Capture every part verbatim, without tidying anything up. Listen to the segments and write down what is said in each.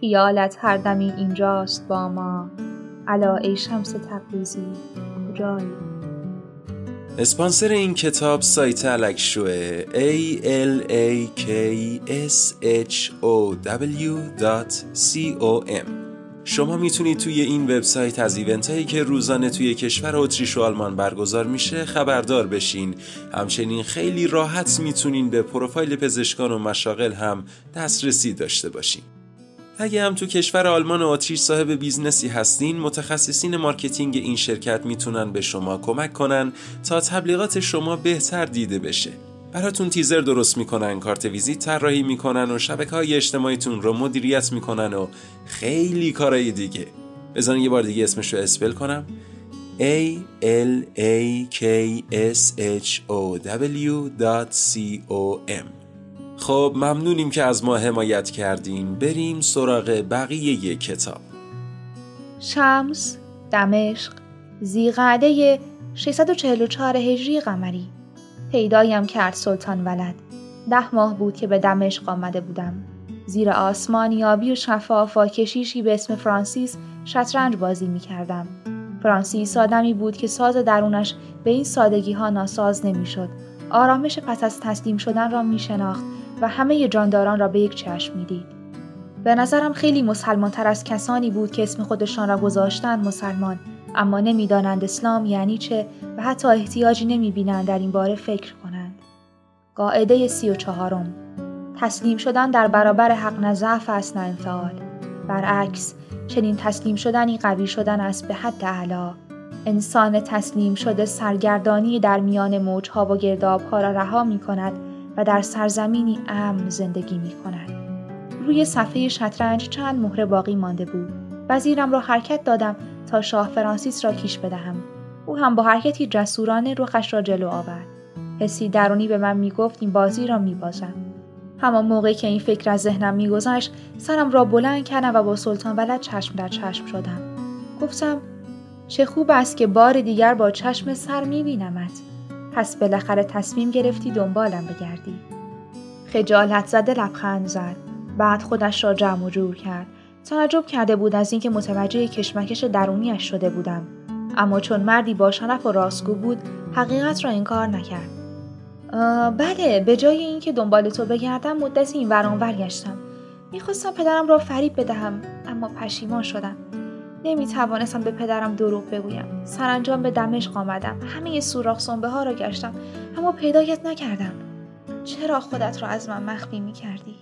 خیالت هر دمی اینجاست با ما، الا ای شمس تبریزی کجایی؟ اسپانسر این کتاب سایت الکشوه A L A K S H O W دات com. شما میتونید توی این وبسایت از ایونت هایی که روزانه توی کشور اتریش و آلمان برگزار میشه خبردار بشین. همچنین خیلی راحت میتونین به پروفایل پزشکان و مشاغل هم دسترسی داشته باشین. اگه هم تو کشور آلمان و اتریش صاحب بیزنسی هستین، متخصصین مارکتینگ این شرکت میتونن به شما کمک کنن تا تبلیغات شما بهتر دیده بشه. براتون تیزر درست میکنن، کارت ویزیت طراحی میکنن و شبکه‌های اجتماعیتون رو مدیریت میکنن و خیلی کارهای دیگه. بذارین یه بار دیگه اسمش رو اسپل کنم. A L A K S H O W دات com. خب ممنونیم که از ما حمایت کردین. بریم سراغ بقیه کتاب. شمس، دمشق، ذیقعده ششصد و چهل و چهار هجری قمری. پیدایم کرد سلطان ولد. ده ماه بود که به دمشق آمده بودم. زیر آسمانی آبی و شفاف و کشیشی به اسم فرانسیس شطرنج بازی می کردم. فرانسیس آدمی بود که ساز درونش به این سادگی ها ناساز نمی شد. آرامش پس از تسلیم شدن را می شناخت و همه جانداران را به یک چشم می دید. به نظرم خیلی مسلمان تر از کسانی بود که اسم خودشان را گذاشتند مسلمان، اما نمی دانند اسلام یعنی چه و حتی احتیاجی نمی بینند در این باره فکر کنند. قاعده سی و چهارم: تسلیم شدن در برابر حق نه ضعف است نه انفعال. برعکس، چنین تسلیم شدنی قوی شدن است به حد اعلی. انسان تسلیم شده سرگردانی در میان موجها و گردابها را رها می کند و در سرزمینی امن زندگی می کند. روی صفحه شطرنج چند مهره باقی مانده بود. وزیرم را حرکت دادم تا شاه فرانسیس را کیش بدهم. او هم با حرکتی جسورانه رخش را جلو آورد. حسی درونی به من می گفت این بازی را می بازم. همان موقعی که این فکر از ذهنم می گذشت، سرم را بلند کردم و با سلطان ولد چشم در چشم شدم. گفتم چه خوب است که بار دیگر با چشم سر می بینمت. پس بالاخره تصمیم گرفتی دنبالم بگردی. خجالت زده لبخند زد. بعد خودش را جمع و جور کرد. تعجب کرده بود از اینکه متوجه کشمکش درونیش شده بودم. اما چون مردی با شرف و راستگو بود، حقیقت را انکار نکرد. بله، به جای اینکه دنبال تو بگردم مدتی این ور آن ور گشتم. میخواستم پدرم را فریب بدهم، اما پشیمان شدم. نمیتوانستم به پدرم دروغ بگویم. سرانجام به دمشق آمدم. همه سوراخ سنبه ها را گشتم، اما پیدایت نکردم. چرا خودت را از من مخفی میکردی؟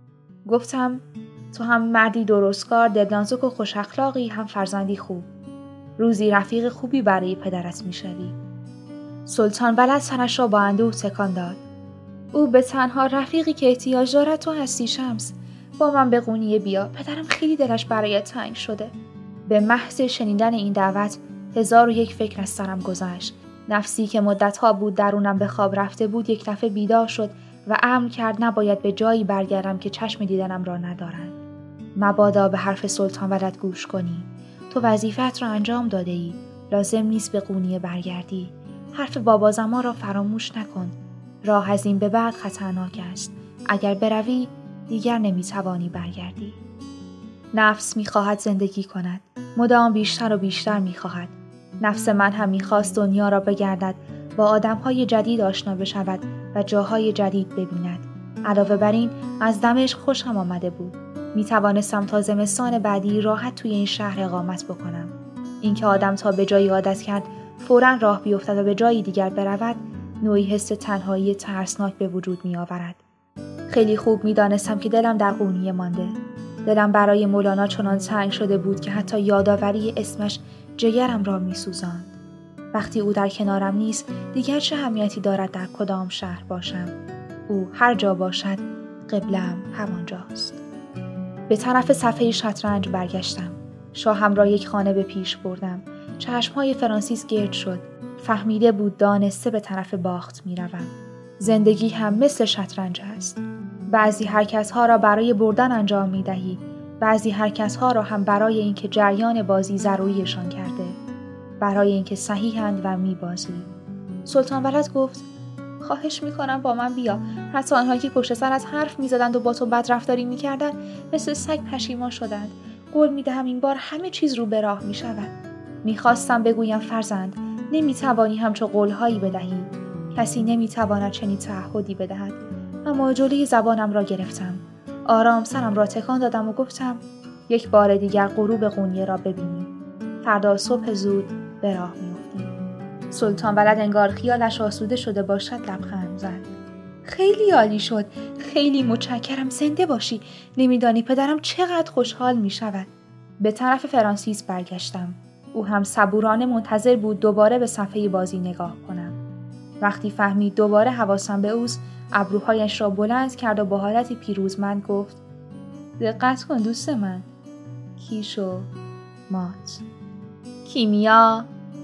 گفتم تو هم مردی درستکار، دلنازک و خوش اخلاقی، هم فرزندی خوب. روزی رفیق خوبی برای پدرت میشوی. سلطان ولد سرش را با اندوه تکان داد. او به تنها رفیقی که احتیاج دارد تو هستی شمس. با من به قونیه بیا. پدرم خیلی دلش برایت تنگ شده. به محض شنیدن این دعوت هزار و یک فکر از سرم گذشت. نفسی که مدتها بود درونم به خواب رفته بود یک دفعه بیدار شد و امر کرد نباید به جایی برگردم که چشم دیدنم را ندارند. مبادا به حرف سلطان ولد گوش کنی. تو وظیفت را انجام داده ای. لازم نیست به قونیه برگردی. حرف بابا زمان را فراموش نکن. راه از این به بعد خطرناک است. اگر بروی دیگر نمیتوانی برگردی. نفس میخواهد زندگی کند. مدام بیشتر و بیشتر میخواهد. نفس من هم میخواست دنیا را بگردد، با آدمهای جدید آشنا بشود و جاهای جدید ببیند. علاوه بر این از دمشق خوشم آمده بود. میتوانستم تا زمستان بعدی راحت توی این شهر اقامت بکنم. اینکه آدم تا به جایی عادت کرد فوراً راه بیفتد و به جایی دیگر برود، نوعی حس تنهایی ترسناک به وجود می آورد. خیلی خوب می دانستم که دلم در قونیه مانده. دلم برای مولانا چنان تنگ شده بود که حتی یادآوری اسمش جگرم را می سوزاند. وقتی او در کنارم نیست، دیگر چه اهمیتی دارد در کدام شهر باشم؟ او هر جا باشد، قبله‌ام همانجاست. به طرف صفحه شطرنج برگشتم. شاهم را یک خانه به پیش بردم. چشمهای فرانسیس گرد شد. فهمیده بود دانسته به طرف باخت می روم. زندگی هم مثل شطرنج است. بعضی حرکت‌ها را برای بردن انجام می دهی. بعضی حرکت‌ها را هم برای اینکه جریان بازی ضروریشان کرده. برای اینکه صحیحند و می بازی. سلطان ولد گفت خواهش میکنم با من بیا. حتی آنهایی که پشت سرت حرف میزدند و با تو بدرفتاری میکردند مثل سگ پشیمان شدند. قول میدهم این بار همه چیز رو به راه میشود. میخواستم بگویم فرزند نمیتوانی همچو قولهایی بدهی. کسی نمیتواند چنین تعهدی بدهد. اما جلوی زبانم را گرفتم. آرام سرم را تکان دادم و گفتم یک بار دیگر غروب قونیه را ببینیم. فردا صبح زود به راه میافتیم. سلطان ولد انگار خیالش آسوده شده باشد لبخند زد. خیلی عالی شد. خیلی متشکرم. زنده باشی. نمیدانی پدرم چقدر خوشحال می شود. به طرف فرانسیس برگشتم. او هم صبورانه منتظر بود دوباره به صفحه بازی نگاه کنم. وقتی فهمید دوباره حواسم به اوست، ابروهایش را بلند کرد و با حالتی پیروزمند گفت دقت کن دوست من. کیشو مات. کیمیا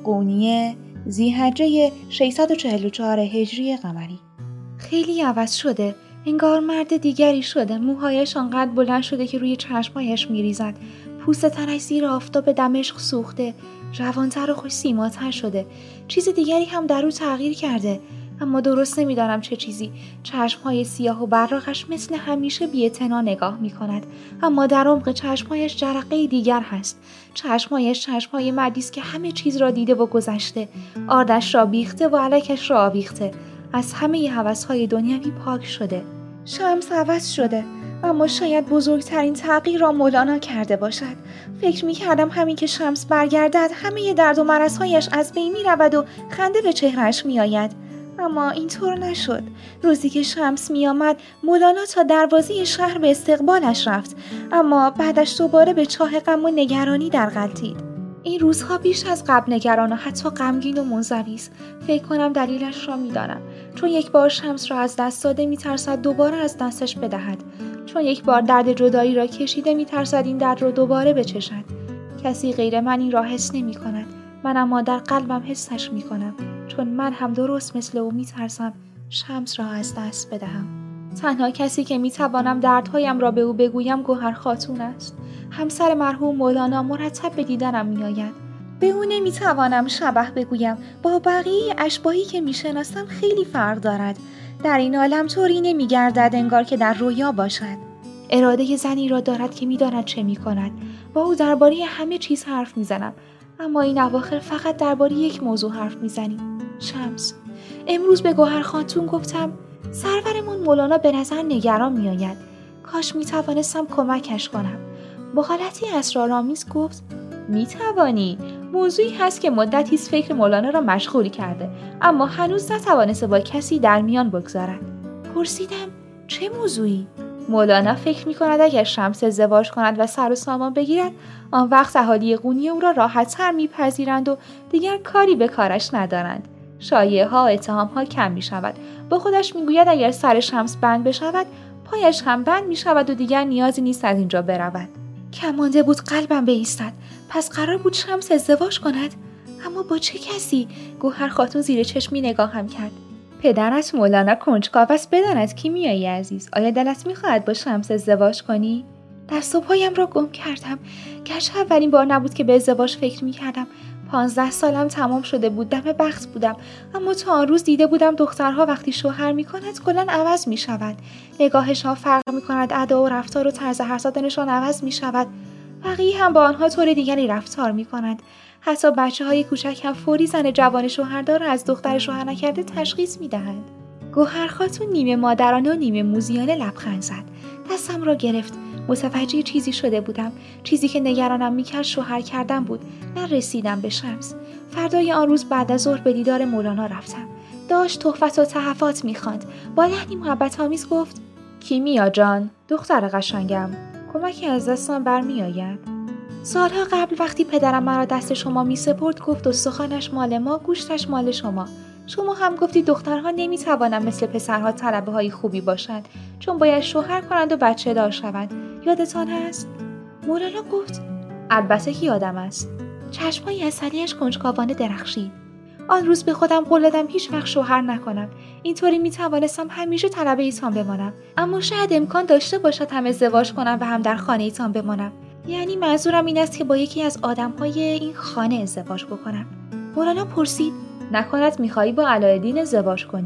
قونیه ذی‌حجه ششصد و چهل و چهار هجری قمری. خیلی عوض شده. انگار مرد دیگری شده. موهایش آنقدر بلند شده که روی چشمایش میریزد. پوست تنش زیر آفتاب دمشق سوخته. جوانتر و خوش سیماتر شده. چیز دیگری هم در او تغییر کرده. اما درست نمیدانم چه چیزی. چشمهای سیاه و براقش مثل همیشه بی‌اعتنا نگاه می کند. اما در عمق چشمهایش جرقه دیگر هست. چشمهایش چشمهای مردی است که همه چیز را دیده و گذشته. آردش را بیخته و الکش را آویخته. از همه هوس‌های دنیوی پاک شده. شمس عوض شده. اما شاید بزرگترین تغییر را مولانا کرده باشد. فکر می کردم همین که شمس برگردد همه درد و مرض‌هایش از بین می رود و خنده به چهرهش می آید. اما اینطور نشد. روزی که شمس می آمد مولانا تا دروازه شهر به استقبالش رفت. اما بعدش دوباره به چاه غم و نگرانی در غلتید. این روزها بیش از قبل نگران و حتی غمگین و منزوی است. فکر کنم دلیلش را می دانم. چون یک بار شمس را از دست داده می ترسد دوباره از دستش بدهد. چون یک بار درد جدایی را کشیده می ترسد این درد را دوباره بچشد. کسی غیر من این را حس نمی کند. من اما در قلبم حسش می کنم. چون من هم درست مثل او می ترسم شمس را از دست بدهم. تنها کسی که می توانم دردهایم را به او بگویم گوهر خاتون است. همسر مرحوم مولانا مرتب به دیدنم می آید. به او نمی توانم شبح بگویم. با بقیه اشباهی که می شناسم خیلی فرق دارد. در این عالم طوری نمی گردد انگار که در رویا باشد. اراده زنی را دارد که می داند چه می کند. با او درباره همه چیز حرف می زنم. اما این اواخر فقط درباره یک موضوع حرف می زنیم. شمس. امروز به گوهر خاتون گفتم سرورمون مولانا به نظر نگران می آید. کاش می توانستم کمکش کنم. با حالتی اسرارآمیز گفت می توانی. موضوعی هست که مدتی است فکر مولانا را مشغول کرده اما هنوز نتوانسته با کسی در میان بگذارد. پرسیدم چه موضوعی؟ مولانا فکر می کند اگر شمس ازدواج کند و سر و سامان بگیرد آن وقت اهالی قونیه او را راحت‌تر میپذیرند و دیگر کاری به کارش ندارند. شایعه ها و اتهام ها کم می شود. با خودش می گوید اگر سر شمس بند بشود پایش هم بند می شود و دیگر نیازی نیست از اینجا برود. کمانده بود قلبم بایستد. پس قرار بود شمس ازدواج کند؟ اما با چه کسی؟ گوهر خاتون زیر چشمی نگاهم کرد. پدرت مولانا کنجکاو است بداند کیمیایی عزیز. آیا دلت می‌خواهد با شمس ازدواج کنی؟ دست و پایم را گم کردم. گرچه اولین بار نبود که به ازدواج فکر می‌کردم. پانزده سالم تمام شده بود. دم بخت بودم. اما تا آن روز دیده بودم دخترها وقتی شوهر می‌کند کلاً عوض می‌شود. نگاهشان فرق می‌کند، ادا و رفتار و طرز حرف زدنشان عوض می‌شود. بقیه هم با آنها طور دیگری رفتار می‌کنند. حتی بچه‌های کوچک هم فوری زن جوان شوهردار را از دختر شوهر نکرده تشخیص می‌دهند. گوهر خاتون نیمه مادرانه و نیمه موذیانه لبخند زد. دستم را گرفت. متوجه چیزی شده بودم. چیزی که نگرانم می‌کرد شوهر کردن بود. نه رسیدم به شمس. فردای آن روز بعد از ظهر به دیدار مولانا رفتم. داشت تحفت و تحفات می‌خواند. با لحنی محبت‌آمیز گفت: کیمیا جان، دختر قشنگم، کمکی از دستم برمی‌آید. سالها قبل وقتی پدرم مرا دست شما می سپرد گفت استخوانش مال ما، گوشتش مال شما. شما هم گفتی دخترها نمی توانند مثل پسرها طلبه های خوبی باشند چون باید شوهر کنند و بچه دار شوند. یادتان هست؟ مولانا گفت: البته که یادم است. چشمای عسلیش کنجکاوانه درخشید. آن روز به خودم قول دادم هیچ وقت شوهر نکنم. اینطوری می توانستم همیشه طلبه ایتان بمانم. اما شاید امکان داشته باشد هم ازدواج کنم و هم در خانه ایتان بمانم. یعنی منظورم این است که با یکی از آدم‌های این خانه ازدواج بکنم. مولانا پرسید: نکند می‌خواهی با علایالدین ازدواج کنی؟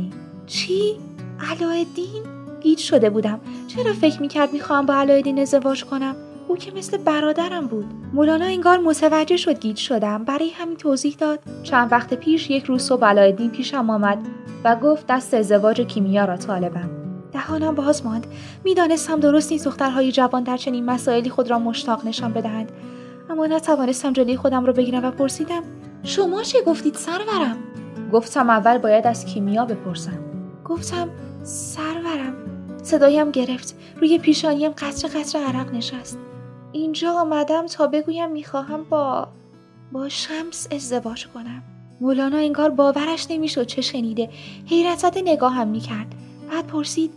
چی؟ علاءالدین؟ گیج شده بودم. چرا فکر میکرد میخوام با علاءالدین ازدواج کنم؟ او که مثل برادرم بود. مولانا انگار متوجه شد گیج شدم، برای همین توضیح داد. چند وقت پیش یک روز صبح علاءالدین پیشم آمد و گفت دست ازدواج کیمیا را طالبم. دهانم باز ماند. میدانستم درست نیست دخترهای جوان در چنین مسائلی خود را مشتاق نشان بدهند، اما نتوانستم جلوی خودم را بگیرم و پرسیدم شما چه گفتید سرورم؟ گفتم اول باید از کیمیا بپرسم. گفتم سرورم. صدایم گرفت. روی پیشانیم قطره قطره عرق نشست. اینجا آمدم تا بگویم میخواهم با با شمس ازدواج کنم. مولانا انگار باورش نمیشد چه شنیده. حیرت زده نگاهم میکرد. بعد پرسید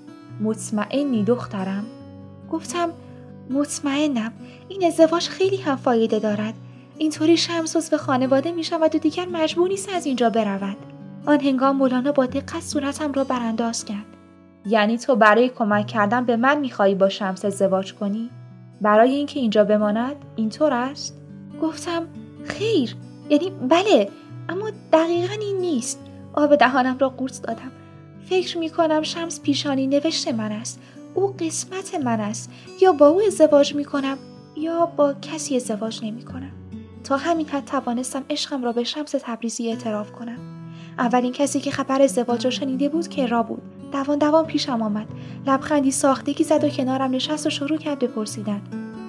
مطمئنی دخترم؟ گفتم مطمئنم. این ازدواج خیلی هم فایده دارد. اینطوری شمس عضو خانواده میشود و دیگر مجبور نیست از اینجا برود. آن هنگام مولانا با دقت صورتم را برانداز کرد. یعنی تو برای کمک کردن به من میخوایی با شمس ازدواج کنی؟ برای اینکه اینجا بماند؟ اینطور است؟ گفتم خیر، یعنی بله، اما دقیقاً این نیست. آب دهانم را قورت دادم. فکر میکنم شمس پیشانی نوشت من است. او قسمت من است. یا با او ازدواج میکنم یا با کسی ازدواج نمیکنم. تا همین حد توانستم عشقم را به شمس تبریزی اعتراف کنم. اولین کسی که خبر ازدواج را شنیده بود کرا بود. دوان دوان پیشم آمد. لبخندی ساختگی زد و کنارم نشست و شروع کرد بپرسیدن.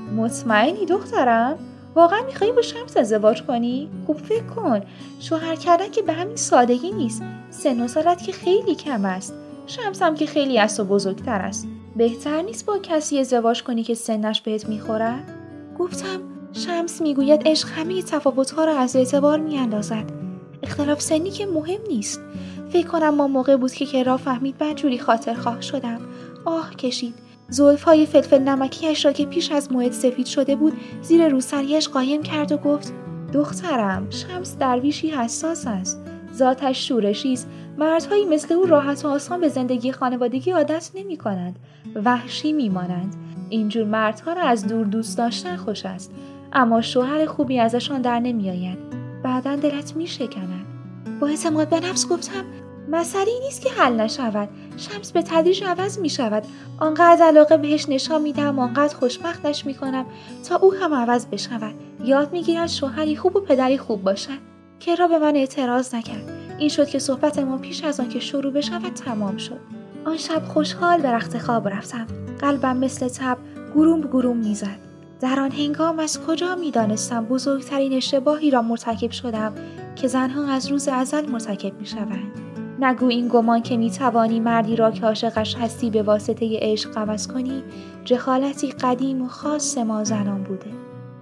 مطمئنی دخترم؟ واقعا میخوایی با شمس ازدواج کنی؟ خوب فکر کن. شوهر کردن که به همین سادگی نیست. سن و سالت که خیلی کم است. شمس هم که خیلی از تو بزرگتر است. بهتر نیست با کسی ازدواج کنی که سنش بهت میخورد؟ گفتم شمس میگوید عشق همه تفاوت‌ها را از اعتبار میاندازد. اختلاف سنی که مهم نیست. فکر کنم ما موقع بود که کرا فهمید بدجوری خاطرخواه شدم. آه کشید. زلف‌های فلفل نمکیش را که پیش از موعد سفید شده بود زیر روسریش قایم کرد و گفت دخترم، شمس درویشی حساس است. ذاتش شورشی است. مردهایی مثل او راحت و آسان به زندگی خانوادگی عادت نمی‌کنند. وحشی می‌مانند. اینجور مردها را از دور دوست داشتن خوش است، اما شوهر خوبی ازشان در نمی‌آید. بعداً دلت می‌شکند. با اعتماد به نفس گفتم مسئله نیست که حل نشود. شمس به تدریج عوض می شود. آنقدر علاقه بهش نشان میدم، آنقدر خوشبختش میکنم تا او هم عوض بشود. یاد میگیرد شوهری خوب و پدری خوب باشد. کرا به من اعتراض نکرد. این شد که صحبت ما پیش از آن که شروع بشود تمام شد. آن شب خوشحال به رخت خواب رفتم. قلبم مثل تب گروم گروم میزد. در آن هنگام از کجا میدانستم بزرگترین اشتباهی را مرتکب شدم که زنها از روز ازل مرتکب میشوند. نگو این گمان که میتوانی مردی را که عاشقش هستی به واسطه عشق عوض کنی، جهالتی قدیم و خاص ما زنان بوده.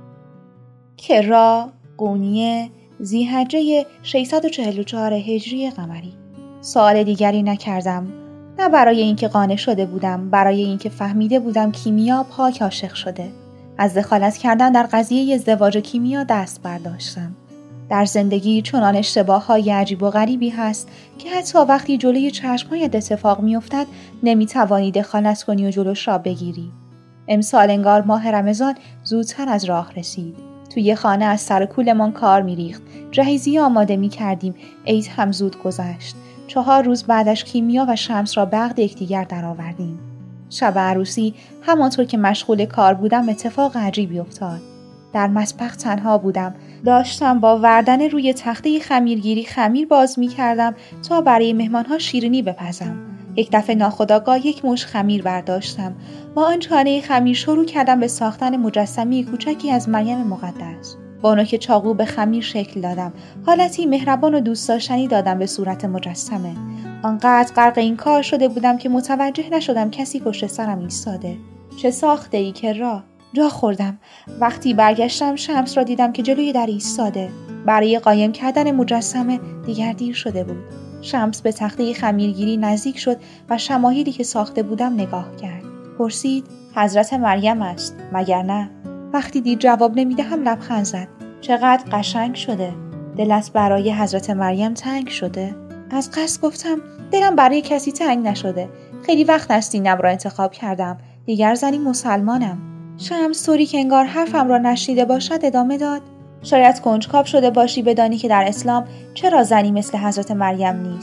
کرا، قونیه، ذی‌حجه ششصد و چهل و چهار هجری قمری. سوال دیگری نکردم. نه برای اینکه قانع شده بودم، برای اینکه فهمیده بودم کیمیا پاک عاشق شده. از دخالت کردن در قضیه ازدواج کیمیا دست برداشتم. در زندگی چنان اشتباه‌های عجیب و غریبی هست که حتی وقتی جلوی چشم‌هایت اتفاق می‌افتد نمی‌توانی دخالت کنی و جلوش را بگیری. امسال انگار ماه رمضان زودتر از راه رسید. توی خانه از سر کولمان کار می‌ریخت. جهیزیه آماده می‌کردیم. عید هم زود گذشت. چهار روز بعدش کیمیا و شمس را به عقد یکدیگر درآوردیم. شب عروسی همانطور که مشغول کار بودم اتفاق عجیبی افتاد. در مطبخ تنها بودم. داشتم با وردن روی تخته خمیرگیری خمیر باز می کردم تا برای مهمانها شیرینی بپزم. یک دفعه ناخودآگاه یک مش خمیر برداشتم. با آن چانه خمیر شروع کردم به ساختن مجسمه کوچکی از مریم مقدس. با نوک چاقو به خمیر شکل دادم. حالتی مهربان و دوست داشتنی دادم به صورت مجسمه. آنقدر غرق این کار شده بودم که متوجه نشدم کسی پشت سرم ایستاده. چه ساخته ای کرا؟ جا خوردم. وقتی برگشتم شمس را دیدم که جلوی در ایستاده. برای قایم کردن مجسمه دیگر دیر شده بود. شمس به تخته خمیرگیری نزدیک شد و شمایلی که ساخته بودم نگاه کرد. پرسید حضرت مریم است مگر نه؟ وقتی دید جواب نمیدهم لبخند زد. چقدر قشنگ شده. دلت برای حضرت مریم تنگ شده؟ از قصد گفتم دلم برای کسی تنگ نشده. خیلی وقت است دینم را انتخاب کردم. دیگر زنی مسلمانم. شمس طوری که انگار حرفم را نشنیده باشد ادامه داد. شاید کنجکاو شده باشی بدانی که در اسلام چرا زنی مثل حضرت مریم نیست.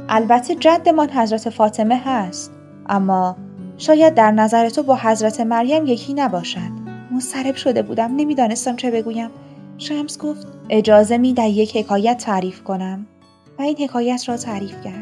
البته جدمان حضرت فاطمه هست، اما شاید در نظر تو با حضرت مریم یکی نباشد. مضطرب شده بودم، نمیدانستم چه بگویم. شمس گفت اجازه میدهی یک حکایت تعریف کنم؟ و این حکایت را تعریف کرد.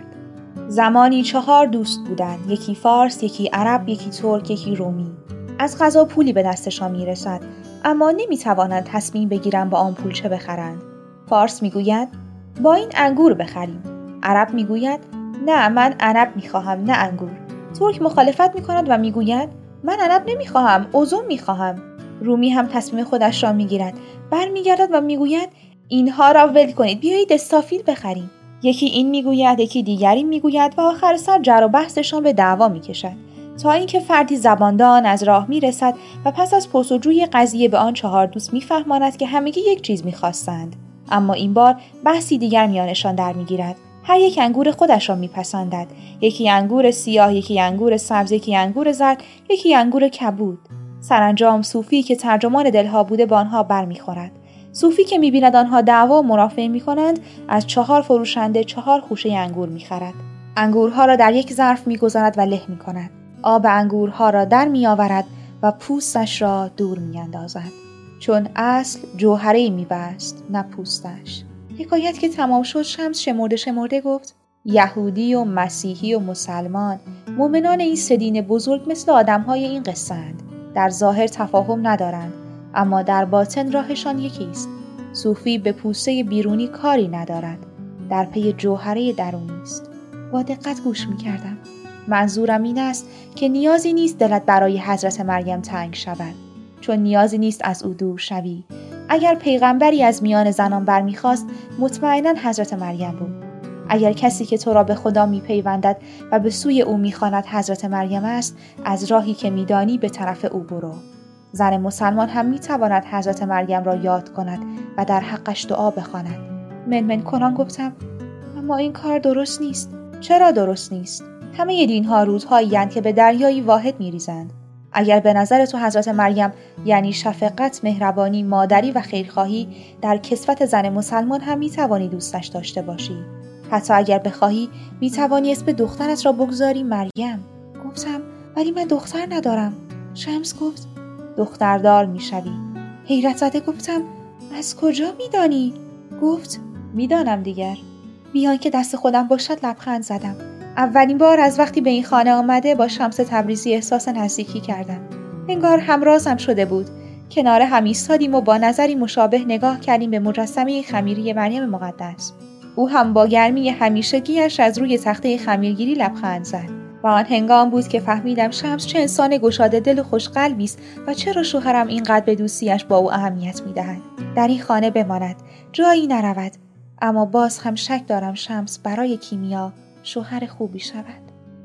زمانی چهار دوست بودند، یکی فارس، یکی عرب، یکی ترک، یکی رومی. از قضا پولی به دستشان میرسد، اما نمیتوانند تصمیم بگیرند با آن پول چه بخرند. فارس میگوید با این انگور بخریم. عرب میگوید نه، من عنب میخواهم نه انگور. ترک مخالفت میکند و میگوید من عنب نمیخواهم، اوزون میخواهم. رومی هم تصمیم خودش را میگیرد، برمیگردد و میگوید اینها را ول کنید، بیایید استافیل بخریم. یکی این میگوید، یکی دیگری میگوید و آخر سر جر و بحثشان به دعوا میکشد، تا اینکه فردی زباندان از راه میرسد و پس از پرسجوی قضیه به آن چهار دوست میفهماند که همگی یک چیز میخواستند. اما این بار بحثی دیگر میانشان در میگیرد. هر یک انگور خودش را میپسندد. یکی انگور سیاه، یکی انگور سبز، یکی انگور زرد، یکی انگور کبود. سرانجام صوفی که ترجمان دلها بوده با آنها برمیخورد. صوفی که میبیند آنها دعوا و مرافعه میکنند، از چهار فروشنده چهار خوشه انگور میخرد. انگورها را در یک ظرف میگذارد و له میکند. آب انگورها را در میآورد و پوستش را دور میاندازد، چون اصل جوهره میبست نه پوستش. حکایت که تمام شد، شمس شمرده شمرده گفت یهودی و مسیحی و مسلمان، مؤمنان این سه دین بزرگ مثل آدمهای این قصه اند. در ظاهر تفاهم ندارند، اما در باطن راهشان یکی است. صوفی به پوسته بیرونی کاری ندارد، در پی جوهره درونی است. با دقت گوش می‌کردم. منظورم این است که نیازی نیست دلت برای حضرت مریم تنگ شود، چون نیازی نیست از او دور شوی. اگر پیغمبری از میان زنان برمیخواست، مطمئناً حضرت مریم بود. اگر کسی که تو را به خدا میپیوندد و به سوی او میخواند حضرت مریم است، از راهی که میدانی به طرف او برو. زن مسلمان هم میتواند حضرت مریم را یاد کند و در حقش دعا بخواند. منمن کنان گفتم اما این کار درست نیست. چرا درست نیست؟ همه دینها رودهایی اند که به دریایی واحد میریزند. اگر به نظر تو حضرت مریم یعنی شفقت، مهربانی، مادری و خیرخواهی، در کسوت زن مسلمان هم میتوانی دوستش داشته باشی. حتی اگر بخواهی میتوانی اسم دخترت را بگذاری مریم. گفتم ولی من دختر ندارم. شمس گفت دختردار میشوی. حیرت زده گفتم از کجا میدانی؟ گفت میدانم دیگر. بیان که دست خودم باشد لبخند زدم. اولین بار از وقتی به این خانه آمده با شمس تبریزی احساس نزدیکی کردم. انگار همرازم شده بود. کنار هم ایستادیم و با نظری مشابه نگاه کردیم به مجسمه خمیری مریم مقدس. او هم با گرمی همیشگیش از روی تخته خمیرگیری لبخند زد. و آن هنگام بود که فهمیدم شمس چه انسان گشاده دل و خوشقلبی است و چرا شوهرم اینقدر به دوستیش با او اهمیت می‌دهد. در این خانه بماند، جایی نرود. اما باز هم شک دارم شمس برای کیمیا شوهر خوبی شود.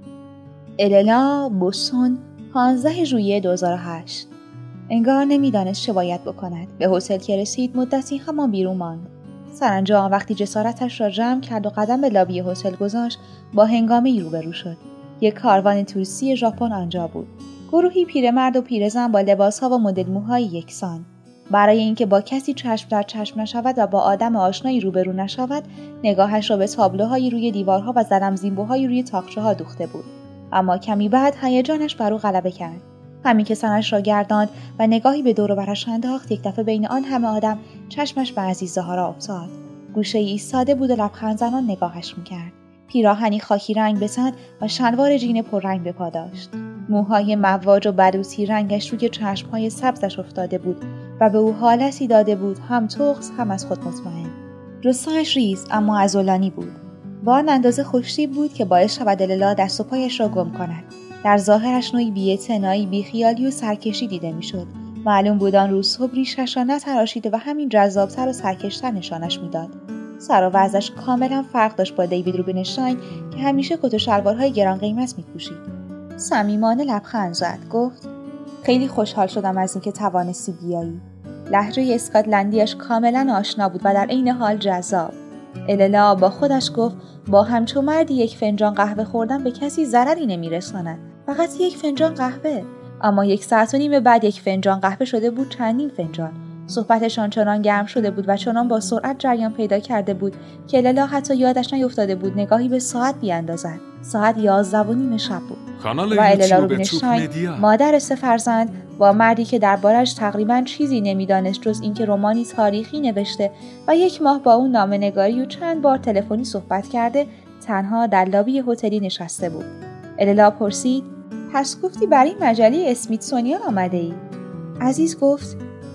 النا بوسون، پانزده ژوئیه دو هزار و هشت. انگار نمیدانست چه باید بکند. به هتل که رسید مدتی همان بیرون ماند. سرانجام وقتی جسارتش را جمع کرد و قدم به لابی هتل گذاشت، با هنگامه‌ای روبرو شد. یک کاروان توریستی ژاپن آنجا بود. گروهی پیرمرد و پیرزن با لباس‌ها و مدل موهای یکسان. برای اینکه با کسی چشم در چشم نشود و با آدم آشنایی روبرو نشود، نگاهش را به تابلوهای روی دیوارها و زرمزینبوهای روی تاقچه‌ها دوخته بود. اما کمی بعد هیجانش بر او غلبه کرد. همین که سرش را گرداند و نگاهی به دور و برش انداخت، یک دفعه بین آن همه آدم چشمش به عزیزه‌ها افتاد. گوشه‌ای ایستاده بود و لبخند زنان نگاهش می‌کرد. پیراهنی خاکی رنگ به تن و شلوار جین پررنگ به پا داشت. موهای مواج و بلوطی رنگش روی چشم‌های سبزش افتاده بود و به او حالتی داده بود هم تخس هم از خود مطمئن. جثه‌اش ریز اما عضلانی بود. با آن اندازه خوش‌تیپ بود که باعث شود الا دست و پایش را گم کند. در ظاهرش نوعی بی‌اعتنایی، بیخیالی و سرکشی دیده می‌شد. معلوم بود آن روز صبح ریشش را نتراشیده و همین جذاب‌تر و سرکش‌تر نشانش می‌داد. سر و وضعش کاملا فرق داشت با دیوید روبینشتاین که همیشه کت و شلوارهای گران قیمت می‌پوشید. صمیمانه لبخند زد. گفت خیلی خوشحال شدم از اینکه توانستی بیایی. لهجه اسکاتلندیش کاملا آشنا بود و در عین حال جذاب. اللا با خودش گفت با همچون مردی یک فنجان قهوه خوردن به کسی ضرری نمی‌رساند. فقط یک فنجان قهوه. اما یک ساعت و نیم بعد یک فنجان قهوه شده بود چندین فنجان. صحبتشان چنان گرم شده بود و چنان با سرعت جریان پیدا کرده بود که للا حتی یادش نیفتاده بود نگاهی به ساعت بیاندازد. ساعت یازده و نیم شب بود و الیلا روبینشتاین، مادر سه فرزند، با مردی که دربارش تقریباً چیزی نمیدانست جز اینکه رمانی تاریخی نوشته و یک ماه با اون نامه‌نگاری و چند بار تلفنی صحبت کرده، تنها در لابی هتلی نشسته بود. الیلا پرسید: پس گفتی برای مجله اسمیتسونیان آمده ای؟ عزیز گفت: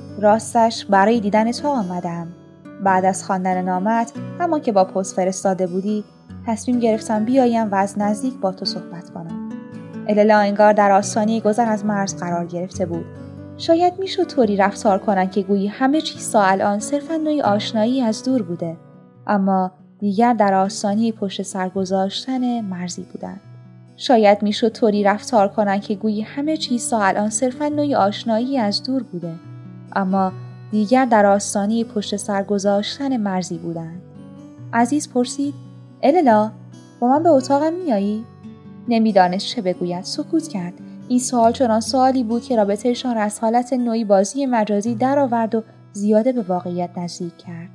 راستش برای دیدن تو آمدم. بعد از خواندن نامت، همان که با پست فرستاده بودی، تصمیم گرفتم بیایم و از نزدیک با تو صحبت کنم. الیلا انگار در آستانه گذر از مرز قرار گرفته بود. شاید میشد طوری رفتار کنند که گویی همه چیز تا الان صرفاً نوعی آشنایی از دور بوده، اما دیگر در آستانه پشت سر گذاشتن مرزی بودند. شاید میشد طوری رفتار کنند که گویی همه چیز تا الان صرفاً نوعی آشنایی از دور بوده، اما دیگر در آستانه پشت سر گذاشتن مرزی بودند. عزیز پرسید: الیلا، با من به اتاقم میایی؟ نمیدانست چه بگوید، سکوت کرد. این سوال چنان سوالی بود که رابطهشان را از حالت نوعی بازی مجازی درآورد و زیاده به واقعیت نزدیک کرد.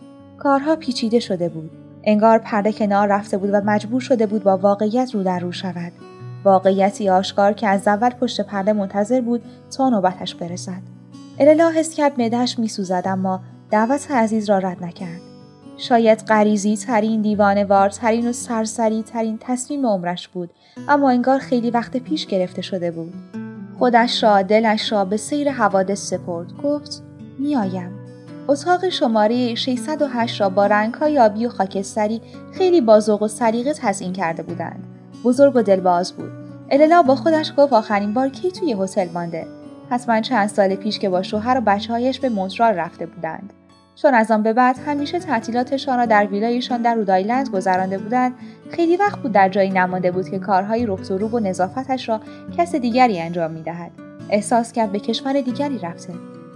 کارها پیچیده شده بود. انگار پرده کنار رفته بود و مجبور شده بود با واقعیت رو در رو شود. واقعیتی آشکار که از اول پشت پرده منتظر بود تا نوبتش برسد. الیلا حس کرد معده‌اش می‌سوزد، اما دعوت عزیز را رد نکرد. شاید غریزی ترین، دیوانه وار ترین و سرسری ترین تصمیم عمرش بود، اما انگار خیلی وقت پیش گرفته شده بود. خودش را، دلش را به سیر حوادث سپرد. گفت: میایم. اتاق شماره ششصد و هشت را با رنگ‌های آبی و خاکستری خیلی با ذوق و سلیقه تزیین کرده بودند. بزرگ و دلباز بود. الیلا با خودش گفت آخرین بار کی توی هتل مانده؟ حتما چند سال پیش که با شوهر و بچه‌هایش به مونترال رفته بودند. چون از آن به بعد همیشه تعطیلاتشان را در ویلایشان در رودایلند گذرانده بودند، خیلی وقت بود در جایی نمانده بود که کارهای رفت و روب و نظافتش را کس دیگری انجام می‌دهد. احساس کرد به کشور دیگری رفته.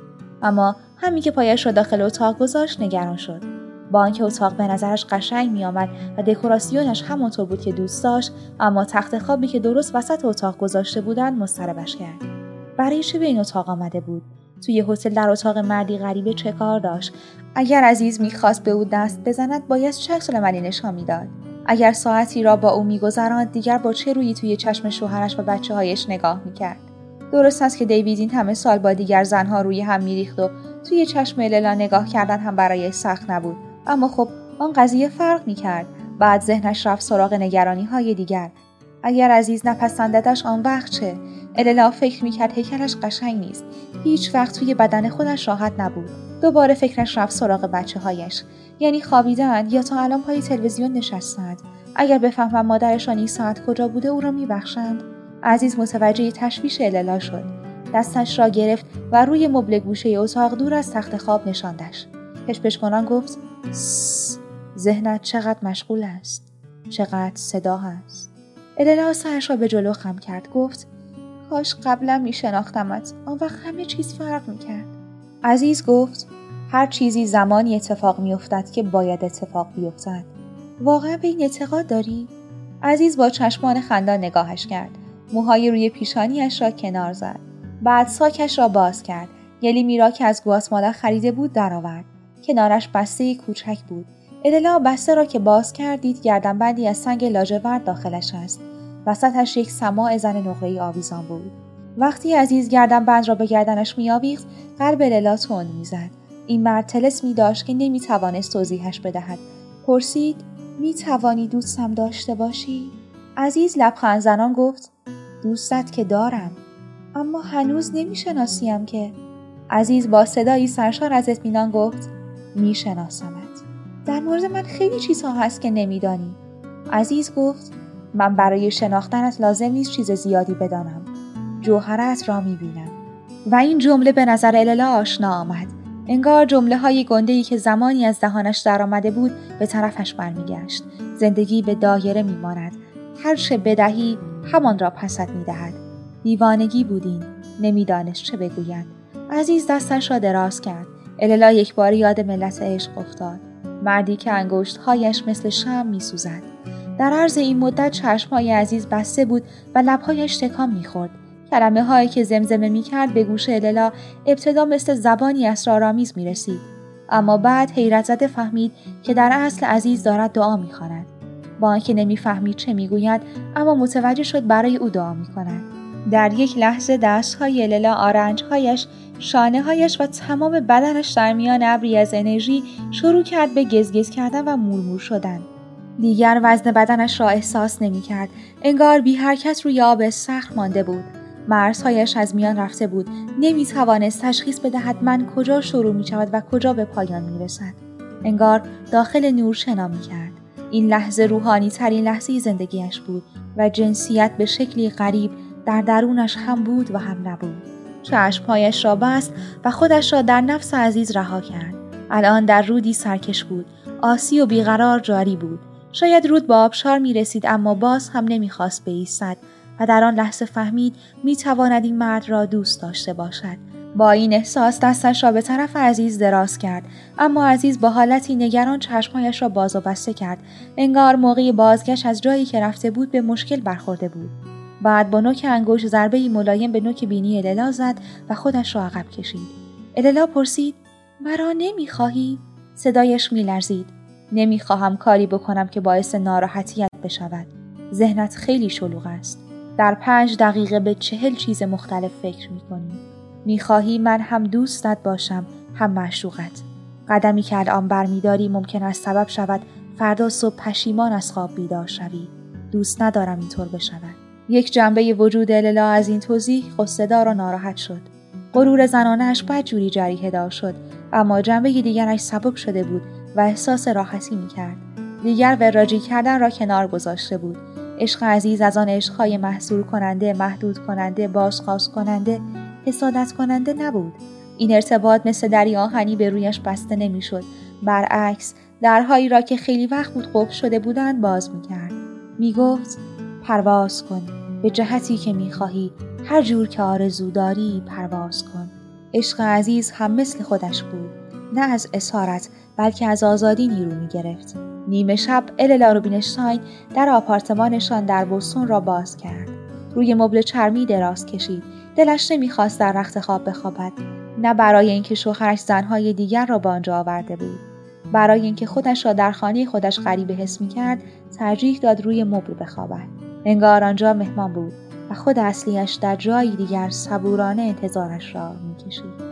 اما همین که پایش را داخل اتاق گذاشت نگران شد. با آنکه اتاق به نظرش قشنگ می‌آمد و دکوراسیونش همانطور بود که دوست داشت، اما تخت خوابی که درست وسط اتاق گذاشته بودند مضطربش کرد. برای چه به این اتاق آمده بود؟ توی هتل در اتاق مردی غریبه چه کار داشت؟ اگر عزیز می‌خواست به او دست بزند باید چه عکس‌العملی نشان می‌داد؟ اگر ساعتی را با او می‌گذراند دیگر با چه رویی توی چشم شوهرش و بچه‌هایش نگاه می‌کرد؟ درست است که دیوید این همه سال با دیگر زنها روی هم می‌ریخت و توی چشم الیلا نگاه کردن هم برایش سخت نبود، اما خب آن قضیه فرق می‌کرد. بعد ذهنش رفت سراغ نگرانی‌های دیگر. اگر عزیز نپسنددش آن وقت چه؟ الیلا فکر می‌کرد هیکلش قشنگ نیست. هیچ وقت توی بدن خودش راحت نبود. دوباره فکرش رفت سراغ بچه‌هایش. یعنی خوابیدن یا تا الان پای تلویزیون نشستند. اگر بفهمم مادرشان این ساعت کجا بوده او را می‌بخشند. عزیز متوجه تشویش الیلا شد. دستش را گرفت و روی مبل گوشه اتاق دور از تخت خواب نشاندش. پشپش کنان گفت: سس، ذهنت چقدر مشغول است. چقدر صدا هست. الیلا سرش را به جلو خم کرد. گفت: کاش قبلا می شناختمت. آن وقت همه چیز فرق می کرد. عزیز گفت: هر چیزی زمانی اتفاق می افتد که باید اتفاق بیفتد. واقعا به این اعتقاد داری؟ عزیز با چشمان خندان نگاهش کرد. موهای روی پیشانیش را کنار زد. بعد ساکش را باز کرد. گلیمی را که از گواتمالا خریده بود درآورد. کنارش بسته کوچک بود. الیلا بسته را که باز کرد دید گردنبندی از سنگ لاجورد داخلش است. وسطش یک سماع زن نقره‌ای آویزان بود. وقتی عزیز گردنبند را به گردنش می‌آویخت، قلب الیلا تند می‌زد. این مرد طلسمی داشت که نمی‌توانست توضیحش بدهد. پرسید: می‌توانی دوستم داشته باشی؟ عزیز لبخند زنان گفت: دوستت که دارم، اما هنوز نمی‌شناسیم که. عزیز با صدایی سرشار از اطمینان گفت: می‌شناسمت. در مورد من خیلی چیزها هست که نمی‌دانی. عزیز گفت: من برای شناختنت لازم نیست چیز زیادی بدانم. جوهرت را می‌بینم. و این جمله به نظر الیلا آشنا آمد. انگار جمله های گنده‌ای که زمانی از دهانش در آمده بود به طرفش برمیگشت. زندگی به دایره می‌ماند. هر چه بدهی همان را پست می‌دهد. دیوانگی بودین. نمی‌دانست چه بگوید. عزیز دستش را دراز کرد. الیلا یک بار یاد ملت عشق افتاد. مردی که انگشت‌هایش مثل شمع می‌سوزد. در عرض این مدت چشم‌های عزیز بسته بود و لب‌هایش تکان می‌خورد. کلمه هایی که زمزمه می کرد به گوش اللا ابتدا مثل زبانی اسرارآمیز می رسید. اما بعد حیرت زده فهمید که در اصل عزیز دارد دعا می خواند. با آنکه نمی فهمید چه می گوید، اما متوجه شد برای او دعا می کند. در یک لحظه دستهای اللا، آرنجهایش، شانه هایش و تمام بدنش در میان ابری از انرژی شروع کرد به گزگز کردن و مورمور شدن. دیگر وزن بدنش را احساس نمی کرد. انگار بی حرکت روی آب صخر مانده بود. مرزهایش از میان رفته بود. نمی توانست تشخیص بدهد من کجا شروع می شود و کجا به پایان می رسد. انگار داخل نور شنا می کرد. این لحظه روحانی ترین لحظه زندگیش بود و جنسیت به شکلی غریب در درونش هم بود و هم نبود. چشمهایش را بست و خودش را در نفس عزیز رها کرد. الان در رودی سرکش بود. آسی و بیقرار جاری بود. شاید رود با آبشار می رسید، اما باز هم نمی خواست بایستد و در آن لحظه فهمید می تواند این مرد را دوست داشته باشد. با این احساس دستش را به طرف عزیز دراز کرد، اما عزیز با حالتی نگران چشمهایش را باز و بسته کرد. انگار موقع بازگشت از جایی که رفته بود به مشکل برخورده بود. بعد با نوک انگشت ضربه‌ای ملایم به نوک بینی اللا زد و خودش را عقب کشید. اللا پرسید: مرا نمی‌خواهی؟ صدایش می‌لرزید. نمی‌خواهم کاری بکنم که باعث ناراحتیت بشود. ذهنت خیلی شلوغ است. در پنج دقیقه به چهل چیز مختلف فکر می‌کنی. می‌خواهی من هم دوستت باشم، هم معشوقت. قدمی که الان برمی‌داری ممکن است سبب شود فردا صبح پشیمان از خواب بیدار شوی. دوست ندارم اینطور بشود. یک جنبه وجود اللا از این توضیح غصه‌دار و ناراحت شد. غرور زنانه‌اش بدجوری جریحه دار شد، اما جنبه دیگرش سبک شده بود و احساس راحتی می‌کرد. دیگر وراجی کردن را کنار گذاشته بود. عشق عزیز از آن عشق‌های محصور کننده، محدود کننده، بازخواست کننده، حسادت کننده نبود. این ارتباط مثل دری آهنی به رویش بسته نمی‌شد. برعکس، درهایی را که خیلی وقت بود قفل شده بودند باز می‌کرد. می‌گفت: پرواز کن به جهتی که می‌خواهی، هر جور که آرزو داری پرواز کن. عشق عزیز هم مثل خودش بود، نه از اسارت بلکه از آزادی نیرو می‌گرفت. نیمه شب اللا روبینشتاین در آپارتمانشان در بوستون را باز کرد. روی مبل چرمی دراز کشید. دلش نمی‌خواست در رخت خواب بخوابد، نه برای اینکه شوهرش زنهای دیگر را به آنجا آورده بود. برای اینکه خودش را در خانه خودش غریبه حس می‌کرد، ترجیح داد روی مبل بخوابد. انگار آنجا مهمان بود و خود اصلیش در جایی دیگر صبورانه انتظارش را می‌کشید.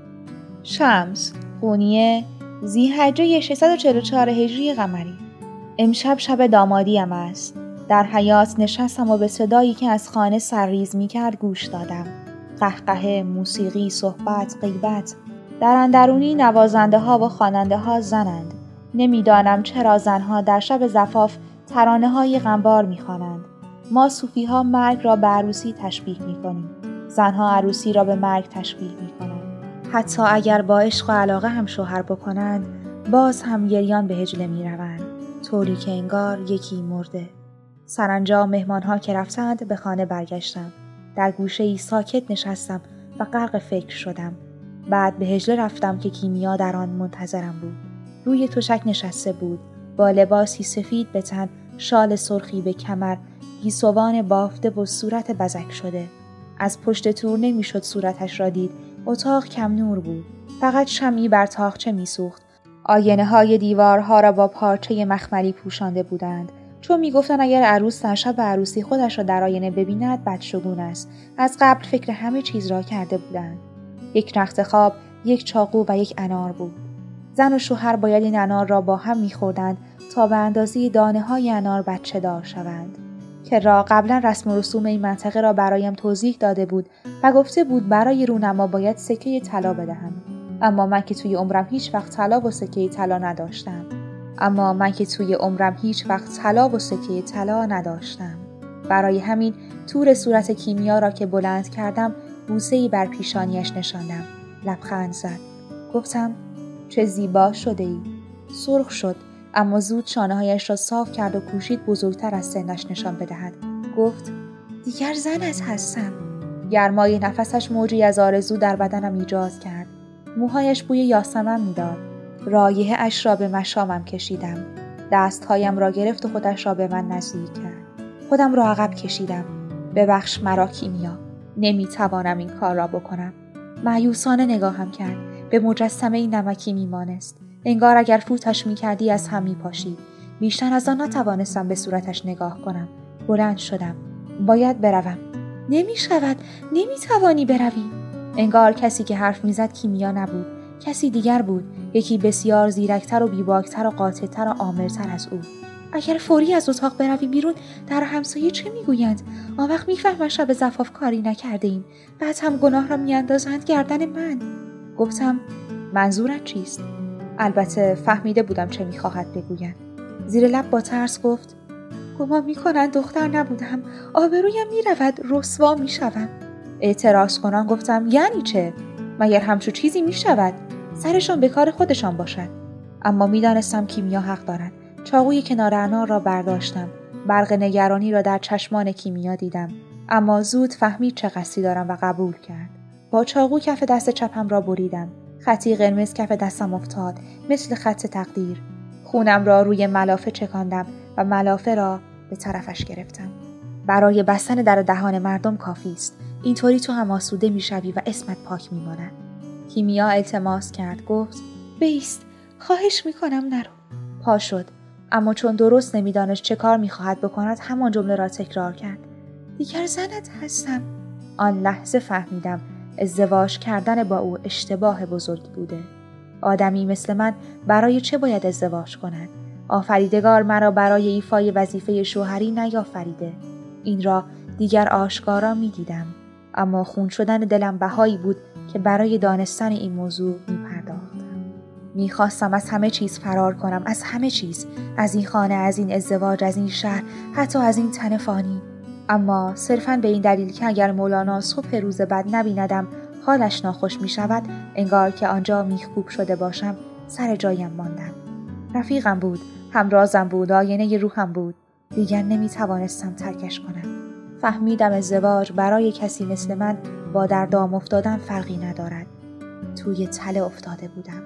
شمس، قونیه، ذی‌حجه ششصد و چهل و چهار هجری قمری. امشب شب دامادیم است. در حیاط نشستم و به صدایی که از خانه سرریز می‌کرد گوش دادم. قهقهه، موسیقی، صحبت، غیبت. در اندرونی نوازنده ها و خواننده ها زنند. نمیدانم چرا زنها در شب زفاف ترانه های غمبار می‌خوانند. ما صوفی ها مرگ را به عروسی تشبیه می‌کنیم. زنها عروسی را به مرگ تشبیه می‌کنند. حتی اگر با عشق و علاقه هم شوهر بکنند، باز هم گریان به هجله می‌روند، طوری که انگار یکی مرده. سرانجام مهمان‌ها که رفتند به خانه برگشتم. در گوشه‌ای ساکت نشستم و غرق فکر شدم. بعد به حجله رفتم که کیمیا در آن منتظرم بود. روی تشک نشسته بود، با لباسی سفید به تن، شال سرخی به کمر، گیسوان بافته و صورت بزک شده. از پشت تور نمیشد صورتش را دید. اتاق کم نور بود. فقط شمعی بر تاقچه میسوخت. آینه های دیوارها را با پارچه مخملی پوشانده بودند. چون میگفتن اگر عروس در شب عروسی خودش را در آینه ببیند بدشگون است. از قبل فکر همه چیز را کرده بودند. یک رخت خواب، یک چاقو و یک انار بود. زن و شوهر باید این انار را با هم میخوردند تا به اندازه دانه های انار بچه دار شوند. که را قبلا رسم و رسوم این منطقه را برایم توضیح داده بود و گفته بود برای رونما باید سکه طلا بدهم. اما من که توی عمرم هیچ وقت طلا و سکه طلا نداشتم. اما من که توی عمرم هیچ وقت طلا و سکه طلا نداشتم. برای همین تور صورت کیمیا را که بلند کردم، بوسه‌ای بر پیشانیش نشاندم. لبخند زد. گفتم: چه زیبا شده ای. سرخ شد، اما زود شانه‌هایش را صاف کرد و کوشید بزرگتر از سنش نشان بدهد. گفت: دیگر زنت هستم. گرمای نفسش موجی از آرزو در بدنم ایجاد کرد. موهایش بوی یاسمن می‌داد. رایحه اش را به مشامم کشیدم. دستهایم را گرفت و خودش را به من نزدیک کرد. خودم را عقب کشیدم. ببخش مرا کیمیا. نمیتوانم این کار را بکنم. مایوسانه نگاهم کرد. به مجسمه این نمکی میمانست. انگار اگر فوتش میکردی از هم میپاشید. بیشتر از آن نتوانستم به صورتش نگاه کنم. بلند شدم. باید بروم. نمیشود. نمیتوانی بروی. انگار کسی که حرف میزد کیمیا نبود. کسی دیگر بود. یکی بسیار زیرکتر و بیباکتر و قاطعتر و آمرتر از او. اگر فوری از اتاق بروی بیرون در همسایه چه میگویند؟ آن وقت میفهمند شب زفاف کاری نکرده ایم. بعد هم گناه را میاندازند گردن من. گفتم منظورت چیست؟ البته فهمیده بودم چه میخواهد بگوید. زیر لب با ترس گفت گمان میکنند دختر نبودم. آبرویم میرود. رسوا میشوم. اعتراض کنان گفتم یعنی چه؟ مگر همچو چیزی میشود؟ سرشان به کار خودشان باشد. اما میدانستم کیمیا حق دارد. چاقوی کنار انار را برداشتم. برق نگرانی را در چشمان کیمیا دیدم. اما زود فهمید چه قصدی دارم و قبول کرد. با چاقو کف دست چپم را بریدم. خطی قرمز کف دستم افتاد مثل خط تقدیر. خونم را روی ملافه چکاندم و ملافه را به طرفش گرفتم. برای بستن در دهان مردم کافی است. اینطوری تو هم آسوده میشوی و اسمت پاک میماند. کیمیا التماس کرد. گفت بایست. خواهش میکنم نرو. پا شد. اما چون درست نمیدانست چه کار میخواهد بکند همان جمله را تکرار کرد. دیگر زنت هستم. آن لحظه فهمیدم ازدواج کردن با او اشتباه بزرگی بوده. آدمی مثل من برای چه باید ازدواج کند؟ آفریدگار مرا برای ایفای وظیفه شوهری نیافریده. این را دیگر آشکارا میدیدم. اما خون شدن دلم بهایی بود که برای دانستن این موضوع میپرداختم. میخواستم از همه چیز فرار کنم. از همه چیز. از این خانه، از این ازدواج، از این شهر، حتی از این تن فانی. اما صرفاً به این دلیل که اگر مولانا صبح روز بعد نبیندم حالش ناخوش می شود، انگار که آنجا میخکوب شده باشم، سر جایم ماندم. رفیقم بود، همرازم بود، آینه روحم بود. دیگر نمی توانستم ترکش کنم. فهمیدم ازدواج برای کسی مثل من با در دام افتادن فرقی ندارد. توی تله افتاده بودم.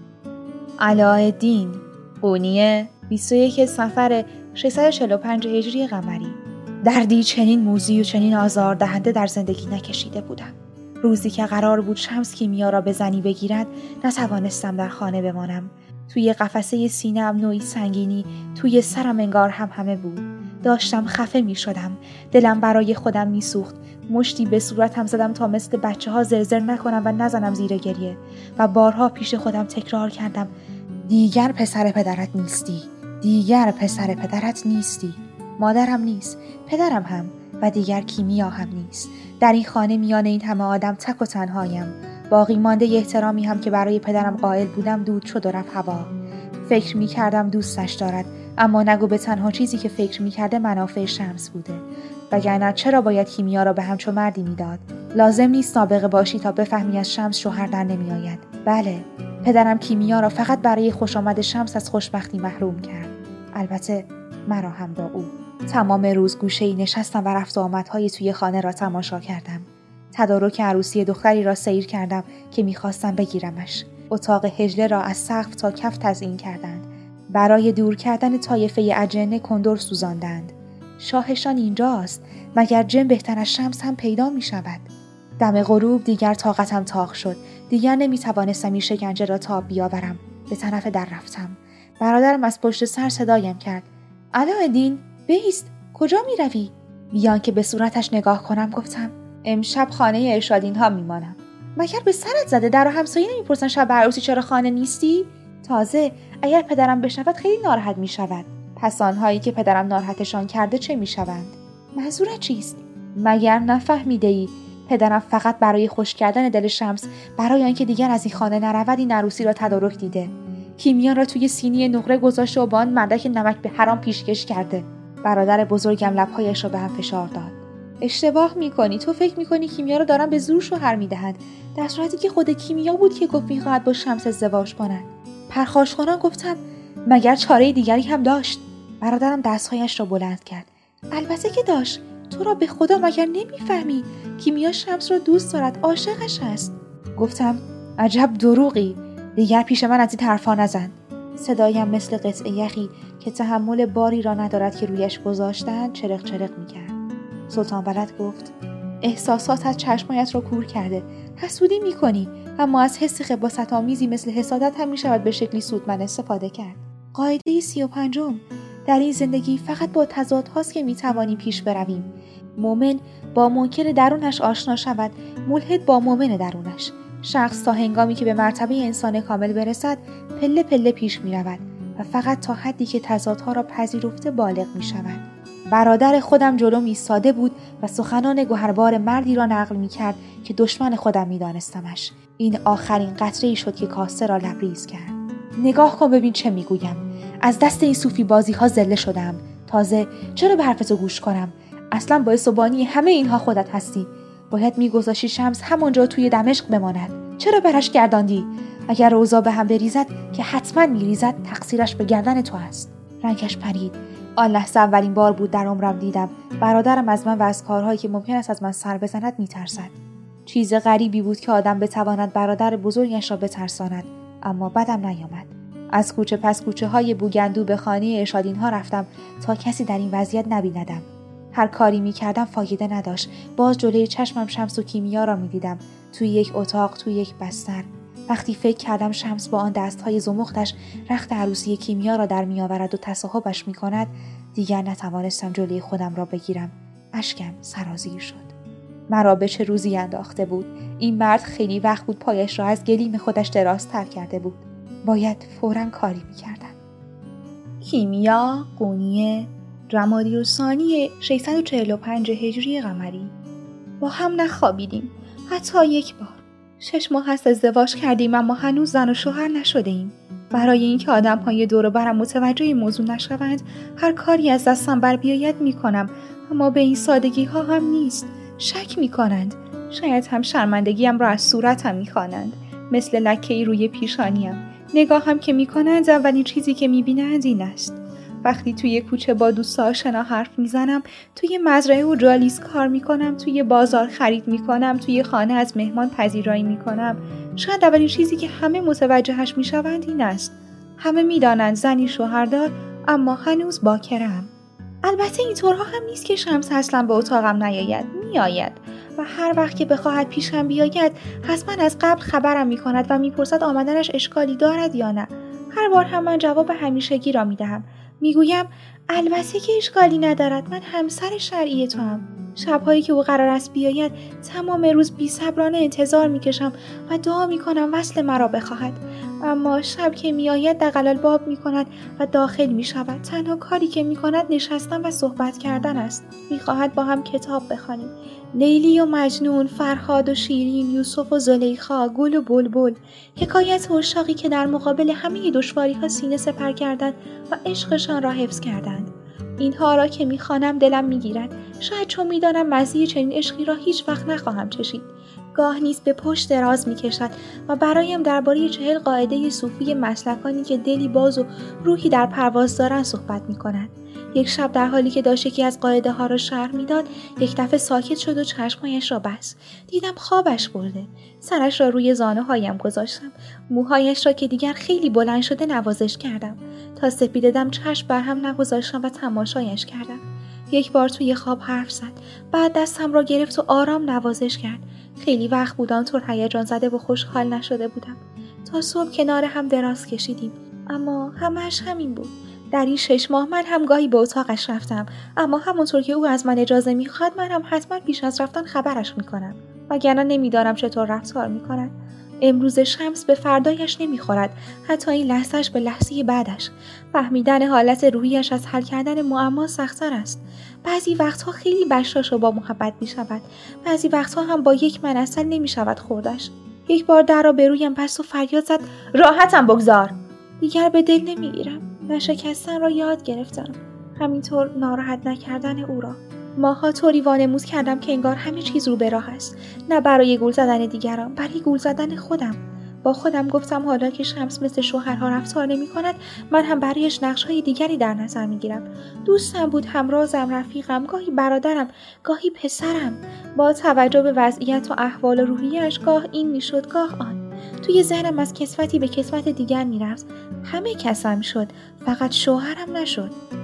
علاءالدین، قونیه، بیست و یک صفر ششصد و چهل و پنج هجری قمری. دردی چنین موذی و چنین آزاردهنده در زندگی نکشیده بودم. روزی که قرار بود شمس کیمیا را به زنی بگیرد، نتوانستم در خانه بمانم. توی قفسه سینه‌ام نوعی سنگینی توی سرم انگار هم همه بود. داشتم خفه می شدم. دلم برای خودم می سوخت. مشتی به صورتم زدم تا مثل بچه ها زرزر نکنم و نزنم زیر گریه. و بارها پیش خودم تکرار کردم دیگر پسر پدرت نیستی. دیگر پسر پدرت نیستی. مادرم نیست. پدرم هم. و دیگر کیمیا هم نیست. در این خانه میان این همه آدم تک و تنهایم. باقی مانده ی احترامی هم که برای پدرم قائل بودم دود شد و رفت هوا. فکر می کردم دوستش دارد، اما نگو به تنها چیزی که فکر می کرده منافع شمس بوده. وگرنه چرا باید کیمیا را به همچو مردی می داد؟ لازم نیست سابقه باشی تا بفهمی از شمس شوهر در نمی آید. بله، پدرم کیمیا را فقط برای خوش آمد شمس از خوشبختی محروم کرد. البته مرا هم با او. تمام روز گوشه‌ای نشستم و رفت و آمدهای توی خانه را تماشا کردم. تدارک عروسی دختری را سیر کردم که می‌خواستم بگیرمش. اتاق حجله را از سقف تا کف تزیین کردند. برای دور کردن طایفه اجنه کندر سوزاندند. شاهشان اینجاست. مگر جن بهتر از شمس هم پیدا می‌شود؟ دم غروب دیگر طاقتم تاق شد. دیگر نمی‌توانستم این شکنجه را تاب بیاورم. به طرف در رفتم. برادرم از پشت سر صدایم کرد. علاءالدین، بایست. کجا می‌روی؟ بیان که به صورتش نگاه کنم گفتم امشب خانه ارشادین ها میمانم. مگر به سرت زده؟ در و همسایه نمیپرسن شب عروسی چرا خانه نیستی؟ تازه اگر پدرم بشنود خیلی ناراحت میشود. پس آنهایی که پدرم ناراحتشان کرده چه میشوند؟ منظورت چیست؟ مگر نفهمیده ای؟ پدرم فقط برای خوش کردن دل شمس، برای آنکه دیگر از این خانه نرود، این عروسی را تدارک دیده. کیمیا را توی سینی نقره گذاشته و با آن مردک نمک به حرام پیشکش کرده. برادر بزرگم لبهایش را به هم فشار داد. اشتباه میکنی. تو فکر میکنی کیمیا رو دارن به زور شوهر میدهند، در صورتی که خود کیمیا بود که گفت میخواهد با شمس ازدواج کند. پرخاش کنان گفتم مگر چاره دیگری هم داشت؟ برادرم دستهایش را بلند کرد. البته که داشت. تو را به خدا مگر نمیفهمی؟ کیمیا شمس را دوست دارد، عاشقش است. گفتم عجب دروغی. دیگر پیش من از این حرفا نزن. صدایم مثل قطعه یخی که تحمل باری را ندارد که رویش گذاشتن چرق چرق میکرد. سلطان ولد گفت احساساتت چشمایت را کور کرده. حسودی میکنی، اما از حس خباثت آمیزی مثل حسادت هم میشود به شکلی سودمند استفاده کرد. قاعده سی و پنجم: در این زندگی فقط با تضاد هاست که میتوانیم پیش برویم. مؤمن با منکر درونش آشنا شود، ملحد با مؤمن درونش. شخص تا هنگامی که به مرتبه انسان کامل برسد پله پله پیش می رود و فقط تا حدی که تضادها را پذیرفته بالغ می شود. برادر خودم جلوم ایستاده بود و سخنان گوهربار مردی را نقل می کرد که دشمن خودم می دانستمش. این آخرین قطره‌ای شد که کاسه را لبریز کرد. نگاه کن ببین چه می گویم. از دست این صوفی بازی ها ذله شدم. تازه چرا به حرفتو گوش کنم؟ اصلا باعث و بانی همه اینها خودت هستی. باید میگذاشی شمس همونجا توی دمشق بماند. چرا برش گرداندی؟ اگر اوضاع به هم بریزد که حتما میریزد، تقصیرش به گردن تو است. رنگش پرید. آن لحظه اولین بار بود در عمرم دیدم برادرم از من و از کارهایی که ممکن است از من سر بزند میترسد. چیز غریبی بود که آدم بتواند برادر بزرگش را بترساند، اما بدم نیامد. از کوچه پس کوچه های بوگندو به خانه ارشادین ها رفتم تا کسی در این وضعیت نبیندم. هر کاری می کردم فایده نداشت. باز جلوی چشمم شمس و کیمیا را می دیدم، توی یک اتاق، توی یک بستر. وقتی فکر کردم شمس با آن دستهای زمختش رخت عروسی کیمیا را در می آورد و تصاحبش می کند، دیگر نتوانستم جلوی خودم را بگیرم. اشکم سرازیر شد. مرا به چه روزی انداخته بود؟ این مرد خیلی وقت بود پایش را از گلیم خودش درازتر کرده بود. باید فوراً کاری می کردم. کیمیا قونیه جمادی الثانی ششصد و چهل و پنج هجری قمری. با هم نخوابیدیم حتی یک بار. شش ماه هست ازدواج کردیم اما هنوز زن و شوهر نشده ایم. برای اینکه آدم های دور و برم متوجه این موضوع نشوند هر کاری از دستم بر بیاید می کنم، اما به این سادگی ها هم نیست. شک می کنند. شاید هم شرمندگیم را از صورتم می خوانند، مثل لکه‌ای روی پیشانیم. نگاه هم که می کنند اولین چیزی که می بینند این است. وقتی توی کوچه با دوستا آشنا حرف میزنم، توی مزرعه و جالیس کار میکنم، توی بازار خرید میکنم، توی خانه از مهمان پذیرایی میکنم، شاید اولین چیزی که همه متوجهش میشوند این است. همه میدانند زنی شوهردار، اما هنوز باکرم. البته اینطورها هم نیست که شمس اصلا به اتاقم نیاید. میآید و هر وقت که بخواهد پیشم بیاید حتما از قبل خبرم میکند و میپرسد آمدنش اشکالی دارد یا نه. هر بار هم من جواب همیشگی را میدهم. میگویم البته که اشکالی ندارد، من همسر شرعی تو هم. شبهایی که او قرار است بیاید تمام روز بی‌صبرانه انتظار میکشم و دعا میکنم وصل مرا بخواهد، اما شب که میآید دغل الباب میکند و داخل میشود. تنها کاری که میکند نشستن و صحبت کردن است. میخواهد با هم کتاب بخوانیم. لیلی و مجنون، فرهاد و شیرین، یوسف و زلیخا، گل و بلبل، حکایت و عشاقی که در مقابل همه دشواری ها سینه سپر کردند و عشقشان را حفظ کردند. اینها را که میخوانم دلم میگیرد. شاید چون میدانم مزه چنین عشقی را هیچ وقت نخواهم چشید. گاه نیز به پشت دراز میکشد و برایم درباره چهل قاعده صوفی مسلکانی که دلی باز و روحی در پرواز دارند صحبت میکند. یک شب در حالی که داشت یکی از قاعده ها را شرح میداد، یک دفعه ساکت شد و چشمایش را بست. دیدم خوابش برده. سرش را روی زانو هایم گذاشتم. موهایش را که دیگر خیلی بلند شده نوازش کردم. تا سپیددم چشم بر هم نگذاشتم و تماشایش کردم. یک بار توی خواب حرف زد. بعد دستم را گرفت و آرام نوازش کرد. خیلی وقت بود آنطور هیجان زده و خوشحال نشده بودم. تا صبح کنار هم دراز کشیدیم، اما همش همین بود. در این شش ماه من هم گاهی به اتاقش رفتم، اما همونطور که او از من اجازه میخواد من هم حتما پیش از رفتن خبرش میکنم، وگرنه نمیدانم چطور رفتار میکند. امروز شمس به فردایش نمیخورد، حتی این لحظهش به لحظه بعدش. فهمیدن حالت روحیش از حل کردن معما سخت‌تر است. بعضی وقتها خیلی بشاش و با محبت میشود، بعضی وقتها هم با یک من اصلا نمیشود خوردش. یک بار در را به رویم بست و فریاد زد راحتم بگذار. دیگر به دل نمیگیرم. نشکستن را یاد گرفتم، همینطور ناراحت نکردن او را. ماها طوری وانمود کردم که انگار همه چیز رو به راه است، نه برای گول زدن دیگران، برای گول زدن خودم. با خودم گفتم حالا که شمس مثل شوهرها رفتار نمی کند، من هم برایش نقش‌های دیگری در نظر می گیرم. دوستم بود، همرازم، رفیقم، گاهی برادرم، گاهی پسرم. با توجه به وضعیت و احوال روحیه‌اش گاه این می شد گاه آن. توی ذهنم از کسوتی به کسوت دیگر می رفت. همه کسم شد، فقط شوهرم نشد.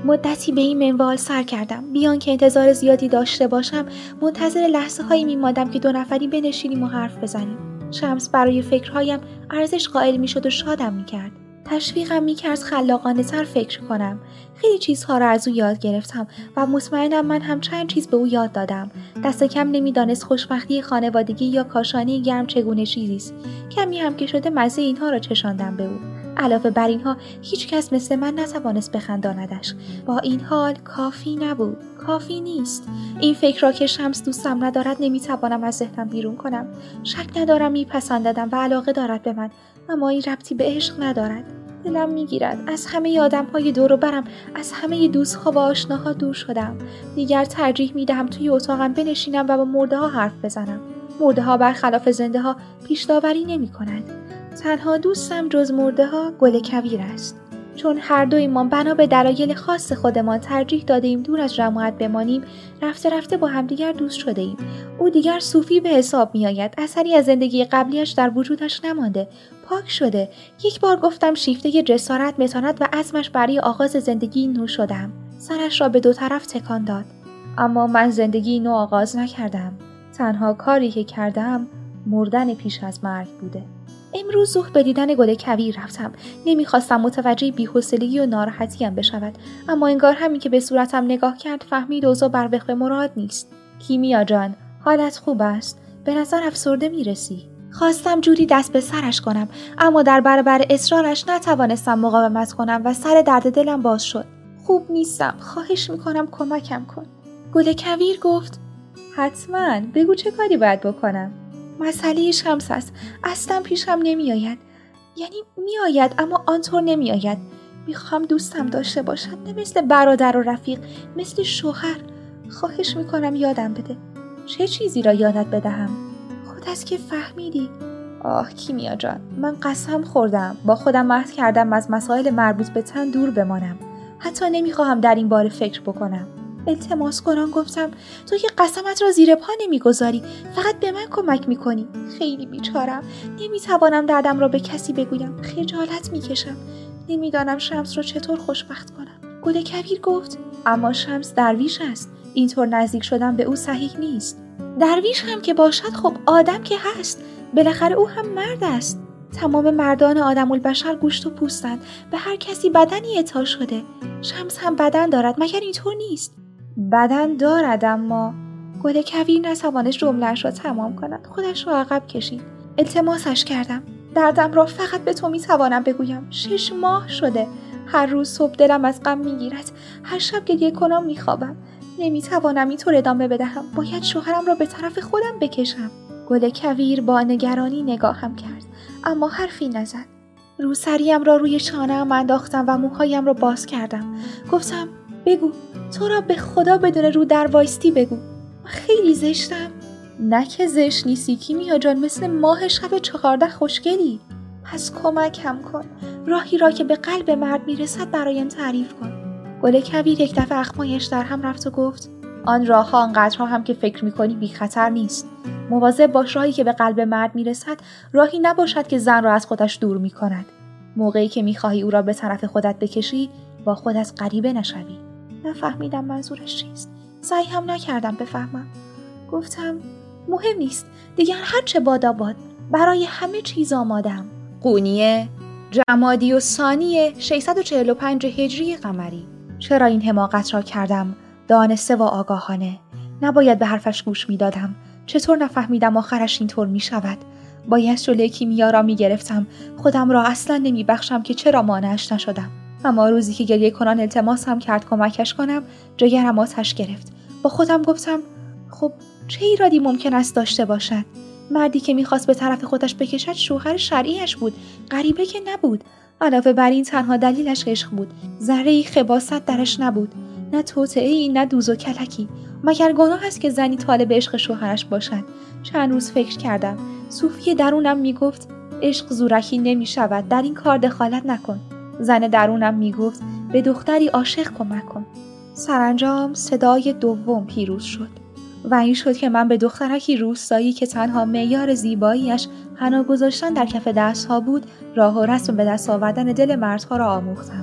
مدتی به این منوال سر کردم. بیان که انتظار زیادی داشته باشم، منتظر لحظه هایی میمادم که دو نفری بنشینیم و حرف بزنیم. شمس برای فکرهایم ارزش قائل میشد و شادم میکرد. تشویقم میکرد خلاقانه تر فکر کنم. خیلی چیزها را از او یاد گرفتم و مطمئنم من هم چند چیز به او یاد دادم. دست کم نمیدانست خوشبختی خانوادگی یا کاشانه گرم چگونه چیزی است. کمی هم که شده مزه اینها را چشاندم به او. علاوه بر اینها هیچ کس مثل من نتوانست بخنداندش. با این حال کافی نبود. کافی نیست. این فکر را که شمس دوستم ندارد نمیتوانم از ذهنم بیرون کنم. شک ندارم میپسنددم و علاقه دارد به من، اما این ربطی به عشق ندارد. دلم میگیرد. از همه آدم‌های دور و برم، از همه دوست‌ها و آشناها دور شدم. دیگر ترجیح میدهم توی اتاقم بنشینم و با مرده‌ها حرف بزنم. مرده‌ها برخلاف زنده‌ها پیش داوری نمی‌کنند. تنها دوستم جز مرده‌ها گل کویر است. چون هر دویمان بنا به دلایل خاص خودمان ترجیح دادیم دور از جماعت بمانیم، رفته رفته با همدیگر دوست شده ایم. او دیگر صوفی به حساب می آید. اثری از زندگی قبلیش در وجودش نمانده. پاک شده. یک بار گفتم شیفته جسارت، متانت و عزمش برای آغاز زندگی نو شدم. سرش را به دو طرف تکان داد. اما من زندگی نو آغاز نکردم. تنها کاری که کردم مردن پیش از مرگ بوده. امروز صبح به دیدن گل کویر رفتم. نمیخواستم متوجه بی‌حوصلگی و ناراحتیم بشود، اما انگار همین که به صورتم نگاه کرد فهمید اوضاع بر وفق مراد نیست. کیمیا جان، حالت خوب است؟ به نظر افسرده میرسی. خواستم جوری دست به سرش کنم، اما در برابر اصرارش نتوانستم مقاومت کنم و سر درد دلم باز شد. خوب نیستم. خواهش میکنم کمکم کن. گل کویر گفت حتما. بگو چه کاری باید بکنم. مسئله شمس است. اصلا پیشم نمی آید. یعنی می آید اما آنطور نمی آید. می خواهم دوستم داشته باشد، نه مثل برادر و رفیق، مثل شوهر. خواهش می کنم یادم بده. چه چیزی را یادت بدهم؟ خود از که فهمیدی؟ آه کیمیا جان، من قسم خوردم. با خودم عهد کردم از مسائل مربوط به تن دور بمانم. حتی نمی خواهم در این باره فکر بکنم. التماس کنان گفتم تو که قسمت را زیر پا نمیگذاری، فقط به من کمک میکنی. خیلی بیچارم. نمیتوانم دردم را به کسی بگویم. خجالت میکشم. نمیدانم شمس را چطور خوشبخت کنم. گل کویر گفت اما شمس درویش است. اینطور نزدیک شدن به او صحیح نیست. درویش هم که باشد خب آدم که هست. بالاخره او هم مرد است. تمام مردان آدم البشر گوشت و پوستند. به هر کسی بدنی عطا شده. شمس هم بدن دارد، مگر اینطور نیست؟ بدن دارد اما گل کویر نتوانست جمله‌اش را تمام کند. خودش را عقب کشید. التماسش کردم. دردم را فقط به تو میتوانم بگویم. شش ماه شده. هر روز صبح دلم از غم میگیرد. هر شب گریه کنم میخوابم. نمیتوانم اینطور ادامه بدهم. باید شوهرم را به طرف خودم بکشم. گل کویر با نگرانی نگاهم کرد، اما حرفی نزد. روسریم را روی شانه‌ام انداختم و موهایم را باز کردم. گفتم بگو، تو را به خدا بدون رو در وایستی بگو. خیلی زشتم. نه که زشت نیستی کیمیا جان، مثل ماه شب چهارده خوشگلی. پس کمکم کن. راهی را که به قلب مرد میرسد برایم تعریف کن. گل کویر یک دفعه اخمایش در هم رفت و گفت آن راه ها آنقدرها هم که فکر میکنی بی خطر نیست. مواظب باش راهی که به قلب مرد میرسد راهی نباشد که زن را از خودش دور میکند. موقعی که میخواهی او را به طرف خودت بکشی با خود از غریبه نشوی. نفهمیدم منظورش چیست. سعی هم نکردم بفهمم. گفتم مهم نیست. دیگر هر چه بادا باد. برای همه چیز آمادم. قونیه جمادی و ثانی ششصد و چهل و پنج هجری قمری. چرا این حماقت را کردم؟ دانسته و آگاهانه. نباید به حرفش گوش میدادم. چطور نفهمیدم آخرش اینطور می شود؟ باید جلوی کیمیا را می گرفتم. خودم را اصلا نمی بخشم که چرا مانعش نشدم. اما روزی که گریه کنان التماسم کرد کمکش کنم، جگرم آتش گرفت. با خودم گفتم خب چه ایرادی ممکن است داشته باشد؟ مردی که میخواست به طرف خودش بکشد شوهر شرعیش بود. غریبه که نبود. علاوه بر این تنها دلیلش عشق بود. ذره‌ای خباثت درش نبود. نه توطئه‌ای نه دوز و کلکی. مگر گناه است که زنی طالب عشق شوهرش باشد؟ چند روز فکر کردم. صوفی درونم میگفت عشق زورکی نمیشود، در این کار دخالت نکن. زن درونم میگفت به دختری عاشق کمک کن. سرانجام صدای دوم پیروز شد و این شد که من به دخترکی روستایی که تنها معیار زیباییش حنا گذاشتن در کف دستها بود، راه و رسم به دست آوردن دل مردها را آموختم.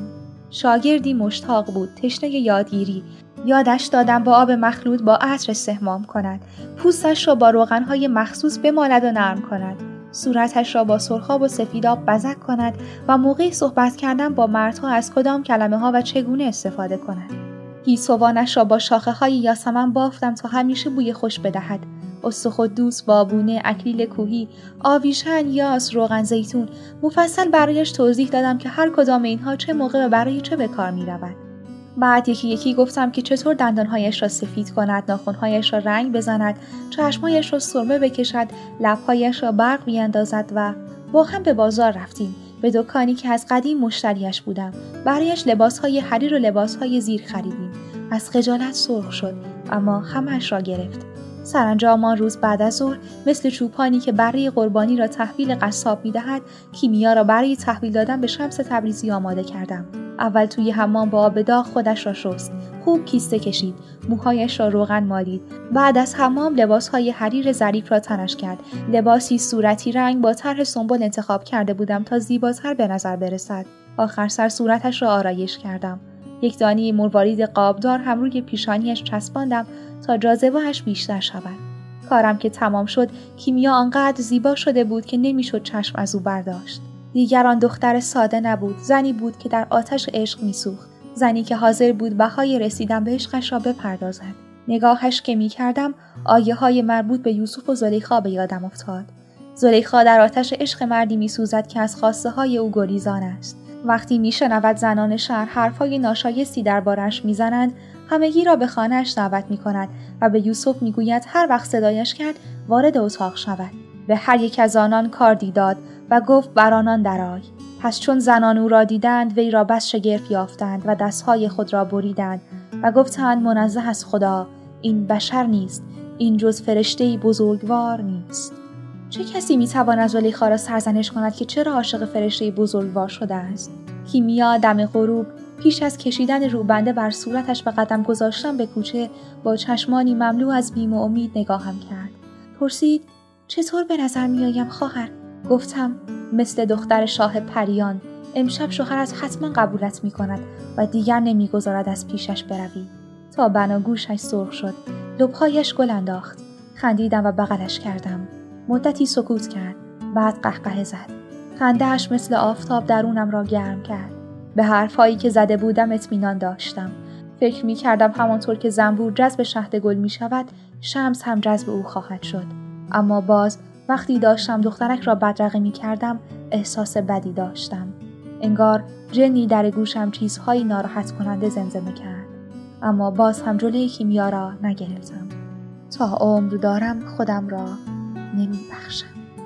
شاگردی مشتاق بود، تشنه یادگیری. یادش دادم با آب مخلوط با عطر استحمام کند، پوستش را با روغنهای مخصوص بمالد و نرم کند، صورتش را با سرخاب و سفیداب بزک کند و موقع صحبت کردن با مردها از کدام کلمه ها و چگونه استفاده کند. گیسوانش را با شاخه های یاسمن بافتم تا همیشه بوی خوش بدهد. استخوان، بابونه، اکلیل کوهی، آویشن، یاس، روغن زیتون. مفصل برایش توضیح دادم که هر کدام اینها چه موقع و برای چه به کار می رود. بعد یکی یکی گفتم که چطور دندانهایش را سفید کند، ناخنهایش را رنگ بزند، چشمهایش را سرمه بکشد، لبهایش را برق بیاندازد و با هم به بازار رفتیم، به دکانی که از قدیم مشتریش بودم. برایش لباسهای حریر و لباسهای زیر خریدیم. از خجالت سرخ شد، اما همه‌اش را گرفت. سرانجام آن روز بعد از ظهر مثل چوپانی که برای قربانی را تحویل قصاب می‌دهد، کیمیا را برای تحویل دادن به شمس تبریزی آماده کردم. اول توی حمام با آب داغ خودش را شست، خوب کیسته کشید، موهایش را روغن مالید. بعد از حمام لباسهای حریر ظریف را تنش کرد. لباسی صورتی رنگ با طرح سنبل انتخاب کرده بودم تا زیباتر به نظر برسد. آخر سر صورتش را آرایش کردم. یک دانه مروارید قابدار هم روی پیشانیش چسباندم تا جاذبه‌اش بیشتر شود. کارم که تمام شد، کیمیا آنقدر زیبا شده بود که نمیشد چشم از او برداشت. دیگر آن دختر ساده نبود، زنی بود که در آتش عشق میسوخت، زنی که حاضر بود بهای رسیدن به عشقش را بپردازد. نگاهش که میکردم، آیه های مربوط به یوسف و زلیخا به یادم افتاد. زلیخا در آتش عشق مردی میسوزد که از خواسته های او گریزان است. وقتی میشنود زنان شهر حرفای ناشایستی دربارش میزنند، همگی را به خانه‌اش دعوت میکند و به یوسف میگوید هر وقت صدایش کرد وارد اتاق شود. به هر یک از آنان کاردی داد و گفت بر آنان درآی. پس چون زنان او را دیدند، وی را بس شگفت یافتند و دستهای خود را بریدند و گفتند منزه از خدا، این بشر نیست، این جز فرشته‌ای بزرگوار نیست. چه کسی میتواند زلیخا را سرزنش کند که چرا عاشق فرشته بزرگوار شده است؟ کیمیا دم غروب پیش از کشیدن روبنده بر صورتش و قدم گذاشتن به کوچه با چشمانی مملو از بیم و امید نگاهم کرد. پرسید چطور به نظر میآیم خواهر؟ گفتم مثل دختر شاه پریان. امشب شوهرت حتما قبولت میکند و دیگر نمیگذارد از پیشش بروی. تا بناگوشش سرخ شد، لبهایش گل انداخت. خندیدم و بغلش کردم. مدتی سکوت کرد، بعد قهقه زد. خنده‌اش مثل آفتاب درونم را گرم کرد. به حرفایی که زده بودم اطمینان داشتم. فکر می کردم همانطور که زنبور جذب شهد گل می شود، شمس هم جذب او خواهد شد. اما باز وقتی داشتم دخترک را بدرقه می کردم، احساس بدی داشتم. انگار جنی در گوشم چیزهایی ناراحت کننده زمزمه کرد. اما باز هم جلوی کیمیا را نگرفتم. تا عمر دارم خودم را نمی بخشم.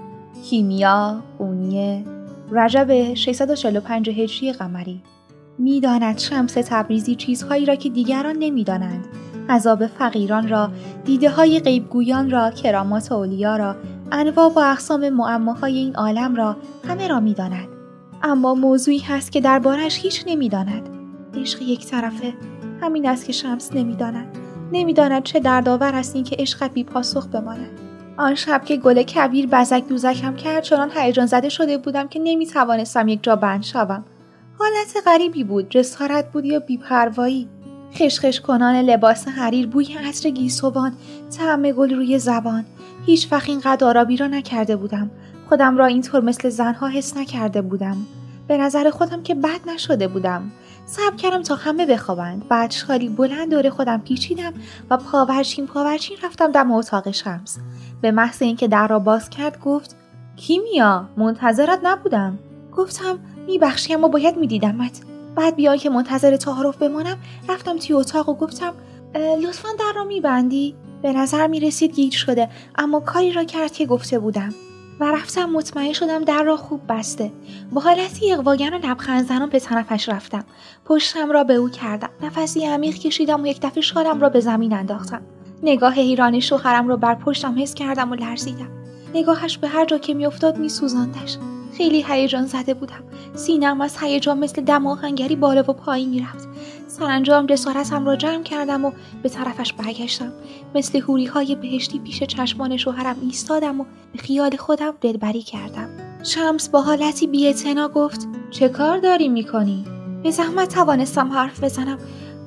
کیمیا قونیه رجب ششصد و چهل و پنج هجری قمری. می داند شمس تبریزی چیزهایی را که دیگران نمی دانند. عذاب فقیران را، دیده های غیبگویان را، کرامات اولیا را، انواع و اقسام معماهای این عالم را، همه را می داند. اما موضوعی هست که دربارش هیچ نمی داند. عشق یک طرفه. همین است که شمس نمی داند. نمی داند چه دردآور است این که عشق بی پاسخ بماند. آن شب که گل کبیر بزک دوزکم کرد، چنان هیجان زده شده بودم که نمی توانستم یک جا بند شوم. حالت غریبی بود، جسارت بود یا بی‌پروایی. خشخش کنان لباس حریر، بوی عطر گیسوان، طعم گل روی زبان. هیچ وقت اینقدر آرابی را نکرده بودم. خودم را اینطور مثل زنها حس نکرده بودم. به نظر خودم که بد نشده بودم. صبر کردم تا همه بخوابند. بعد شالی بلند دور خودم پیچیدم و پاورچین پاورچین رفتم دم اتاق شمس. به محض اینکه در را باز کرد گفت کیمیا، منتظرت نبودم. گفتم میبخشی اما باید میدیدمت. بعد بیان که منتظر تعارف بمانم رفتم توی اتاق و گفتم لطفاً در را میبندی؟ به نظر میرسید گیج شده، اما کاری را کرد که گفته بودم و رفتم مطمئن شدم در را خوب بسته. با حالتی اغواگر و لبخند زنان به طرفش رفتم. پشتم را به او کردم. نفسی عمیق کشیدم و یک دفعه شالم را به زمین انداختم. نگاه حیران شوهرم را بر پشتم حس کردم و لرزیدم. نگاهش به هر جا که میافتاد میسوزاندش. خیلی هیجان زده بودم. سینه‌ام از هیجان مثل دم آهنگری بالا و پایین میرفت. سرانجام جسارتم را جمع کردم و به طرفش برگشتم. مثل حوری‌های بهشتی پیش چشمان شوهرم ایستادم و به خیال خودم دلبری کردم. شمس با حالتی بی‌اعتنا گفت چه کار داری میکنی؟ به زحمت توانستم حرف بزنم.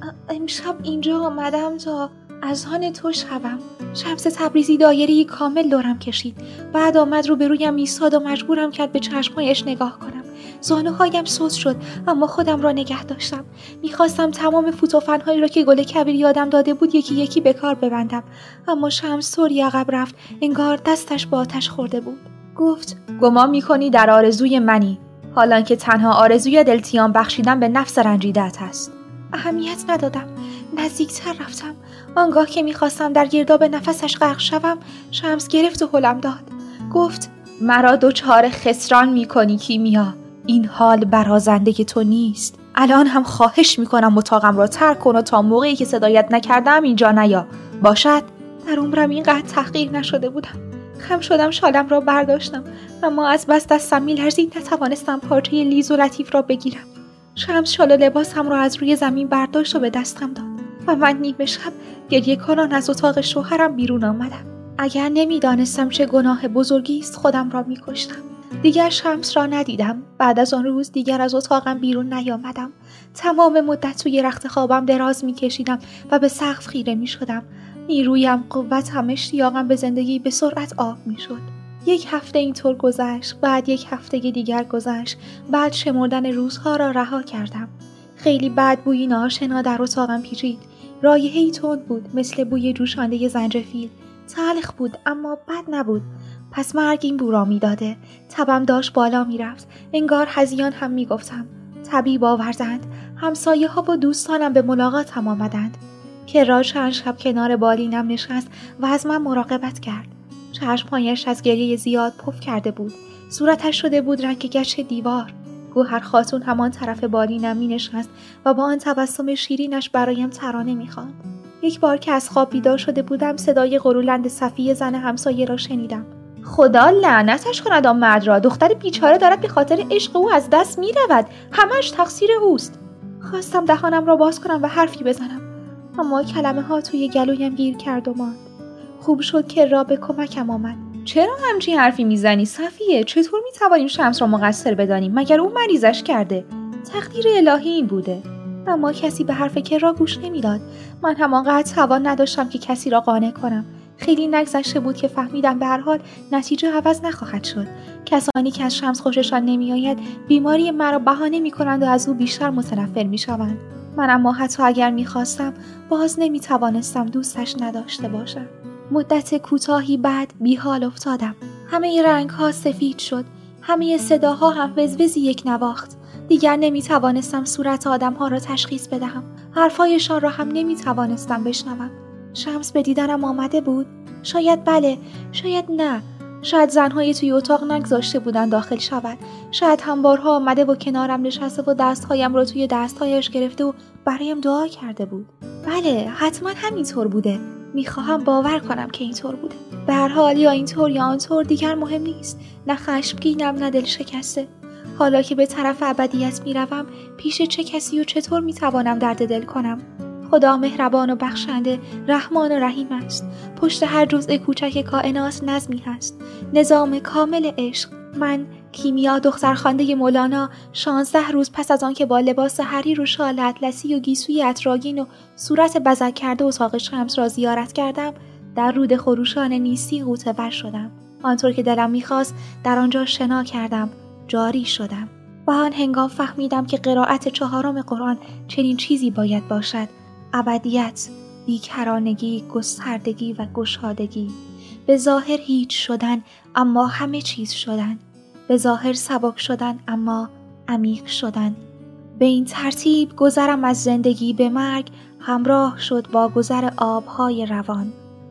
امشب اینجا آمدم تا از آن تو شوم. شمس تبریزی دایره‌ای کامل دورم کشید. بعد آمد رو به رویم ایستاد و مجبورم کرد به چشمایش نگاه کنم. زانوهایم سوس شد، اما خودم را نگه داشتم. میخواستم تمام فوت و فن‌هایی را که گل کبیر یادم داده بود یکی یکی به کار ببندم، اما شمس طوری عقب رفت انگار دستش با آتش خورده بود. گفت: گمان میکنی در آرزوی منی، حالان که تنها آرزوی دلتیام بخشیدن به نفس رنجیدت است. اهمیت ندادم. نزدیکتر رفتم. آنگاه که میخواستم در گرداب نفسش غرق شوم، شمس گرفت و هلم داد. گفت: مرا دوچار خسران میکنی کیمیا. این حال برازنده که تو نیست. الان هم خواهش میکنم اتاقم را ترک کن و تا موقعی که صدایت نکردم اینجا نیا. باشد؟ در عمرم اینقدر تحقیر نشده بودم. خم شدم، شالم را برداشتم، اما از بس دستم میلرزید نتوانستم پارچه لیز و لطیف را بگیرم. شمس شال و لباسم را از روی زمین برداشت و به دستم داد و من نیمه شب گریه کنان از اتاق شوهرم بیرون آمدم. اگر نمیدانستم چه گناه بزرگی است خودم را میکشتم. دیگر شمس را ندیدم. بعد از آن روز دیگر از اتاقم بیرون نیامدم. تمام مدت توی رخت خوابم دراز میکشیدم و به سقف خیره میشدم. نیرویم، قوتم، اشتیاقم به زندگی به سرعت آب میشد. یک هفته اینطور گذشت، بعد یک هفته دیگر گذشت، بعد شمردن روزها را رها کردم. خیلی بد بویی ناآشنا در اتاقم پیچید. رایحه‌ای تند بود، مثل بوی جوشانده زنجفیل. تلخ بود اما بد نبود. پس مرگ این بو را میداده. تبم داشت بالا میرفت. انگار هذیان هم میگفتم. طبیب آوردند. همسایه ها و دوستانم به ملاقاتم آمدند. کرا چند شب کنار بالینم نشست و از من مراقبت کرد. چشمهایش از گریه زیاد پف کرده بود. صورتش شده بود رنگ گچ دیوار. گوهر خاتون همان طرف بالینم می نشست و با آن تبسم شیرینش برایم ترانه می خواند. یک بار که از خواب بیدار شده بودم صدای غرولند صفی زن همسایه را شنیدم. خدا لعنتش کند آن مرد را. دختر بیچاره دارد به خاطر عشق او از دست می رود. همش تقصیر اوست. خواستم دهانم را باز کنم و حرفی بزنم، اما کلمه ها توی گلویم گیر کرد و ماند. خوب شد که را به کمکم آمد. چرا همچین حرفی میزنی صفیه؟ چطور میتوانیم شمس را مقصر بدانیم؟ مگر او مریضش کرده؟ تقدیر الهی این بوده. اما کسی به حرف کرا گوش نمیداد. من همانقدر توان نداشتم که کسی را قانع کنم. خیلی نگذشته بود که فهمیدم به هر حال نتیجه عوض نخواهد شد. کسانی که از شمس خوششان نمیآید بیماری مرا بهانه میکنند و از او بیشتر متنفر میشوند. من اما حتی اگر میخواستم باز نمیتوانستم دوستش نداشته باشم. مدت کوتاهی بعد بیحال افتادم. همه رنگ ها سفید شد. همه صداها هم وزوزی یک نواخت. دیگر نمیتوانستم صورت آدم ها را تشخیص بدهم. حرفایشان را هم نمیتوانستم بشنوم. شمس به دیدنم آمده بود؟ شاید بله، شاید نه. شاید زنهای توی اتاق نگذاشته بودن داخل شود. شاید هم بارها آمده و کنارم نشسته و دستهایم را توی دستهایش گرفته و برایم دعا کرده بود. بله، حتما همینطور بوده. میخواهم باور کنم که اینطور بوده. به هر حال یا اینطور یا آنطور دیگر مهم نیست. نه خشمگینم نه دل شکسته. حالا که به طرف ابدیت میروم، پیش چه کسی و چطور میتوانم درد دل کنم؟ خدا مهربان و بخشنده، رحمان و رحیم است. پشت هر جزء کوچک کائنات نظمی هست. نظام کامل عشق. من کیمیا دخترخوانده مولانا شانزده روز پس از آن که با لباس حریر و شال اطلسی و گیسوی عطرآگین و صورت بزک کرده اتاق شمس را زیارت کردم، در رود خروشان نیستی غوطه ور شدم. آنطور که دلم میخواست در آنجا شنا کردم، جاری شدم. و آن هنگام فهمیدم که قرائت چهارم قرآن چنین چیزی باید باشد: ابدیت، بیکرانگی، گستردگی و گشادگی. به ظاهر هیچ شدن اما همه چیز شدن. به ظاهر سبک شدن اما عمیق شدن. به این ترتیب گذرم از زندگی به مرگ همراه شد با گذر آبهای روان.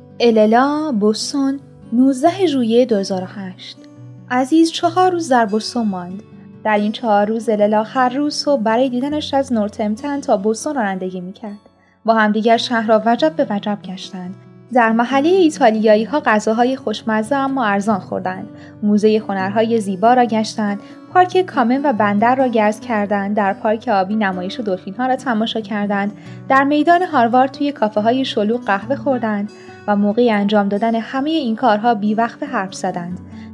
اللا، بوستون، نوزده ژوئیه دو هزار و هشت. عزیز چهار روز در بوستون ماند. در این چهار روز اللا هر روز صبح برای دیدنش از نورتمپتن تا بوستون رانندگی میکرد. با همدیگر شهر را وجب به وجب گشتند. در محله ایتالیایی ها غذاهای خوشمزه اما ارزان خوردند. موزه هنرهای زیبا را گشتند. پارک کامن و بندر را گرد کردند. در پارک آبی نمایش دلفین ها را تماشا کردند. در میدان هاروارد توی کافه های شلوغ قهوه خوردند و موقع انجام دادن همه این کارها بی‌وقفه حرف زدند.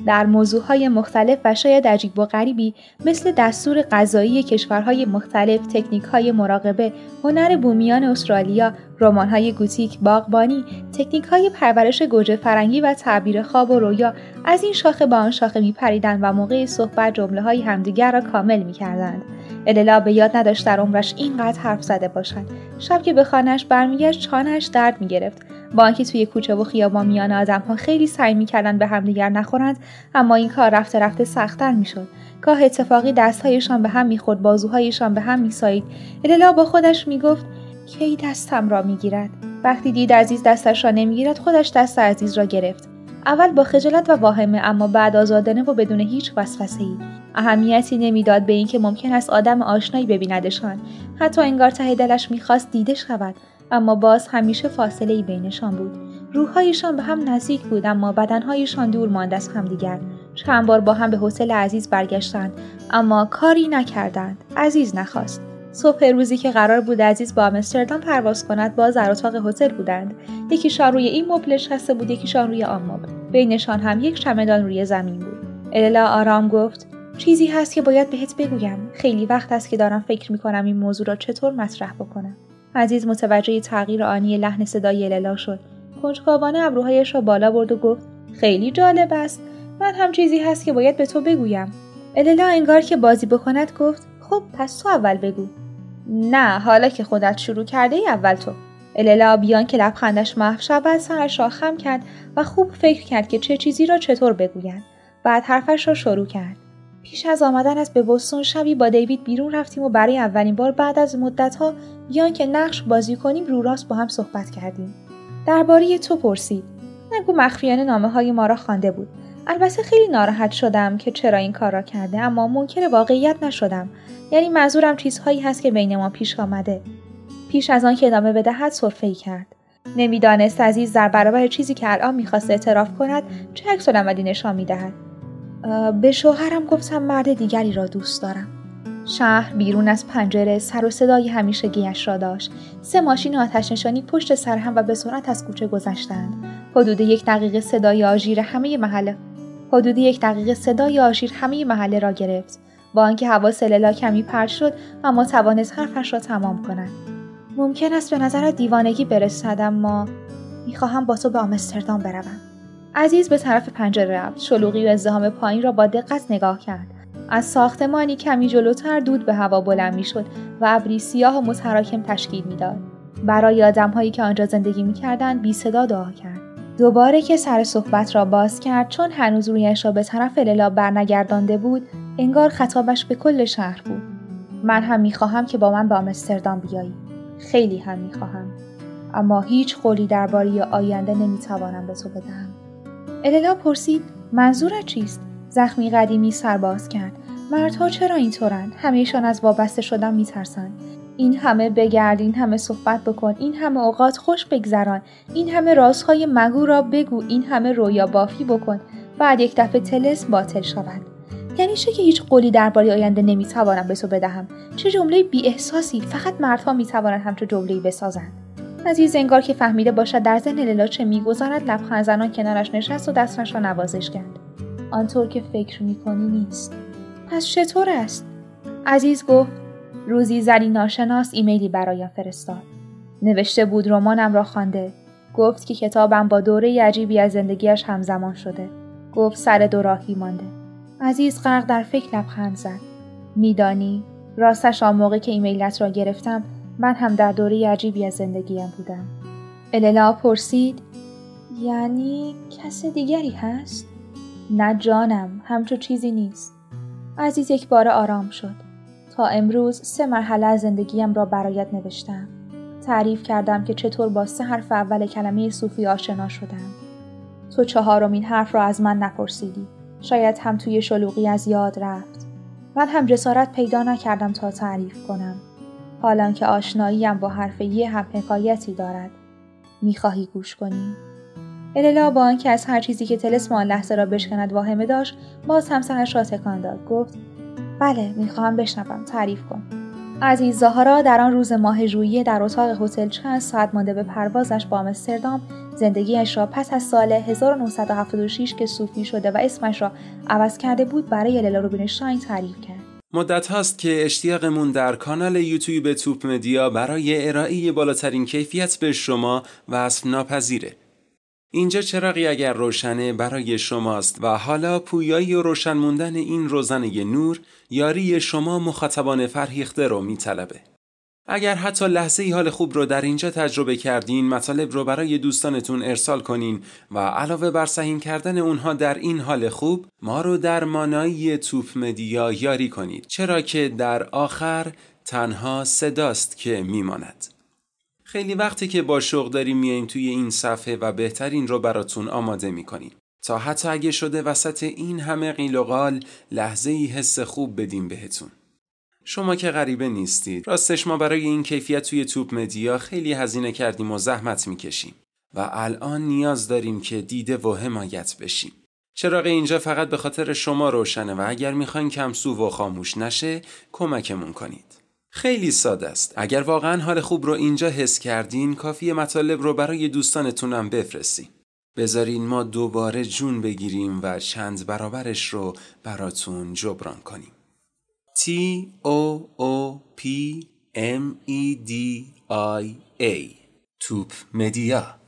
در موضوعهای مختلف و شاید عجیب و غریبی مثل دستور غذایی کشورهای مختلف، تکنیک‌های مراقبه، هنر بومیان استرالیا، رمان‌های گوتیک، باغبانی، تکنیک‌های پرورش گوجه فرنگی و تعبیر خواب و رویا از این شاخه به آن شاخه می‌پریدند و موقع صحبت جمله‌های همدیگر را کامل می‌کردند. اللا به یاد نداشت در عمرش اینقدر حرف زده باشد. شب که به خانه‌اش برمیگشت چانه‌اش درد می‌گرفت. با آنکه توی کوچه و خیابان میان آدم‌ها خیلی سعی می‌کردند به همدیگر نخورند، اما این کار رفته رفته سخت‌تر می‌شد. گاه اتفاقی دست‌هایشان به هم می‌خورد، بازوهایشان به هم می‌سایید. اللا با خودش می‌گفت کی دستم را می‌گیرد. وقتی دید عزیز دستش را نمی‌گیرد، خودش دست عزیز را گرفت. اول با خجالت و واهمه، اما بعد آزادانه و بدون هیچ وسوسه‌ای. اهمیتی نمیداد به اینکه ممکن است آدم آشنایی ببیندشان. حتی انگار ته دلش می‌خواست دیده شود، اما باز همیشه فاصله‌ای بینشان بود. روح‌هایشان به هم نزدیک بود، اما بدن‌هایشان دور ماند از همدیگر. چند بار با هم به هتل عزیز برگشتند، اما کاری نکردند. عزیز نخواست. صبح روزی که قرار بود عزیز با آمستردام پرواز کند، باز در اتاق هتل بودند. یکیشان روی این مبل نشسته بود، یکیشان روی آن مبل. بینشان هم یک چمدان روی زمین بود. اللا آرام گفت: چیزی هست که باید بهت بگویم. خیلی وقت است که دارم فکر می‌کنم این موضوع را چطور مطرح بکنم. عزیز متوجه تغییر آنی لحن صدای اللا شد. کنجکاوانه ابروهایش را بالا برد و گفت: خیلی جالب است. من هم چیزی هست که باید به تو بگویم. اللا انگار که بازی بکند گفت: خب پس تو اول بگو. نه، حالا که خودت شروع کرده ای اول تو. اللا بیان که لبخندش محو شود سرش را خم کرد و خوب فکر کرد که چه چیزی را چطور بگوید. بعد حرفش را شروع کرد. پیش از آمدن از به بوستون شبی با دیوید بیرون رفتیم و برای اولین بار بعد از مدت‌ها بیان که نقش بازی کنیم رو راست با هم صحبت کردیم. درباره تو پرسید. نگو مخفیانه نامه‌های ما را خوانده بود. البته خیلی ناراحت شدم که چرا این کار را کرده، اما منکر واقعیت نشدم. یعنی منظورم چیزهایی هست که بین ما پیش آمده. پیش از آن که ادامه بدهد سرفه‌ای کرد. نمیدانست عزیز در برابر چیزی که الان می‌خواست اعتراف کند چه عکس‌العملی نشان می‌دهد. به شوهرم گفتم مرد دیگری را دوست دارم. شهر بیرون از پنجره سر و صدای همیشگی‌اش را داشت. سه ماشین آتش نشانی پشت سر هم و به سرعت از کوچه گذشتند. حدود یک دقیقه صدای آژیر همه محله حدود یک دقیقه صدای آژیر همه محله را گرفت. با آنکه حواس اللا کمی پرت شد، اما توانست حرفش را تمام کند. ممکن است به نظرت دیوانگی برسد، اما می‌خواهم با تو به آمستردام بروم. عزیز به طرف پنجره رفت. شلوغی و ازدحام پایین را با دقت نگاه کرد. از ساختمانی کمی جلوتر دود به هوا بلند می‌شد و ابری سیاه و متراکم تشکیل می‌داد. برای آدم‌هایی که آنجا زندگی می‌کردند بی صدا دعا کرد. دوباره که سر صحبت را باز کرد، چون هنوز رویش را به طرف اللا برنگردانده بود، انگار خطابش به کل شهر بود. من هم می‌خواهم که با من به آمستردام بیایی. خیلی هم می‌خواهم. اما هیچ قولی درباره آینده نمی‌توانم به تو بدهم. اللا پرسید: منظورت چیست؟ زخمی قدیمی سر باز کرد. مردها چرا اینطورند؟ همه‌شان از وابسته شدن می‌ترسند. این همه بگرد، این همه صحبت بکن، این همه اوقات خوش بگذران، این همه رازهای مگو را بگو، این همه رویا بافی بکن، بعد یک دفعه طلسم باطل شود. یعنی چه که هیچ قولی درباره آینده نمی‌توانم به تو بدهم؟ چه جمله بی احساسی! فقط مردها می‌توانند همچون جمله‌ای بسازند. عزیز انگار که فهمیده باشد در ذهن اللا چه می‌گذرد، لبخند زنان کنارش نشست و دستش را نوازش کرد. آنطور که فکر می‌کنی نیست. پس چطور است؟ عزیز گفت: روزی زنی ناشناس ایمیلی برایم فرستاد. نوشته بود رمانم را خوانده. گفت که کتابم با دوره عجیبی از زندگیش همزمان شده. گفت سر دو راهی مانده. عزیز غرق در فکر لبخند زد. میدانی، راستش آن موقع که ایمیلت را گرفتم، من هم در دوره عجیبی از زندگیم بودم. اللا پرسید: یعنی کس دیگری هست؟ نه جانم، همچون چیزی نیست. عزیز یک بار آرام شد. تا امروز سه مرحله از زندگیم را برایت نوشتم. تعریف کردم که چطور با سه حرف اول کلمه صوفی آشنا شدم. تو چهارمین حرف را از من نپرسیدی. شاید هم توی شلوغی از یاد رفت. من هم جسارت پیدا نکردم تا تعریف کنم. حالان که آشناییم با حرف یه هم حکایتی دارد. میخواهی گوش کنی؟ اللا با آنکه از هر چیزی که طلسم آن لحظه را بشکند واهمه داشت، باز هم سرش را تکان داد. گفت: بله، میخواهم بشنوم، تعریف کن. عزیز زاهرا در آن روز ماه ژوئیه در اتاق هتل چند ساعت مانده به پروازش با آمستردام زندگیش را پس از سال هزار و نهصد و هفتاد و شش که صوفی شده و اسمش را عوض کرده بود برای لیلا روبینشتاین تعریف کرد. مدت هاست که اشتیاقمون در کانال یوتیوب توپ مدیا برای ارائه بالاترین کیفیت به شما وصف ناپذیره. اینجا چراغی اگر روشنه برای شماست و حالا پویایی و روشن موندن این روزنه نور یاری شما مخاطبان فرهیخته رو میطلبه. اگر حتی لحظه ای حال خوب رو در اینجا تجربه کردین، مطالب رو برای دوستانتون ارسال کنین و علاوه بر سهیم کردن اونها در این حال خوب، ما رو در مانایی توپ مدیا یاری کنید، چرا که در آخر تنها صداست که میماند. خیلی وقتی که با شوق داریم میایم توی این صفحه و بهترین رو براتون آماده میکنیم تا حتی اگه شده وسط این همه قیل و قال لحظه ای حس خوب بدیم بهتون. شما که غریبه نیستید. راستش ما برای این کیفیت توی توپ مدیا خیلی هزینه کردیم و زحمت میکشیم و الان نیاز داریم که دیده و حمایت بشیم. چراغ اینجا فقط به خاطر شما روشنه و اگر میخواین کمسو و خاموش نشه کمکمون کنید. خیلی ساده است. اگر واقعا حال خوب رو اینجا حس کردین کافیه مطالب رو برای دوستانتونم بفرستین. بذارین ما دوباره جون بگیریم و چند برابرش رو براتون جبران کنیم. T O O P M E D I A توپ مدیا.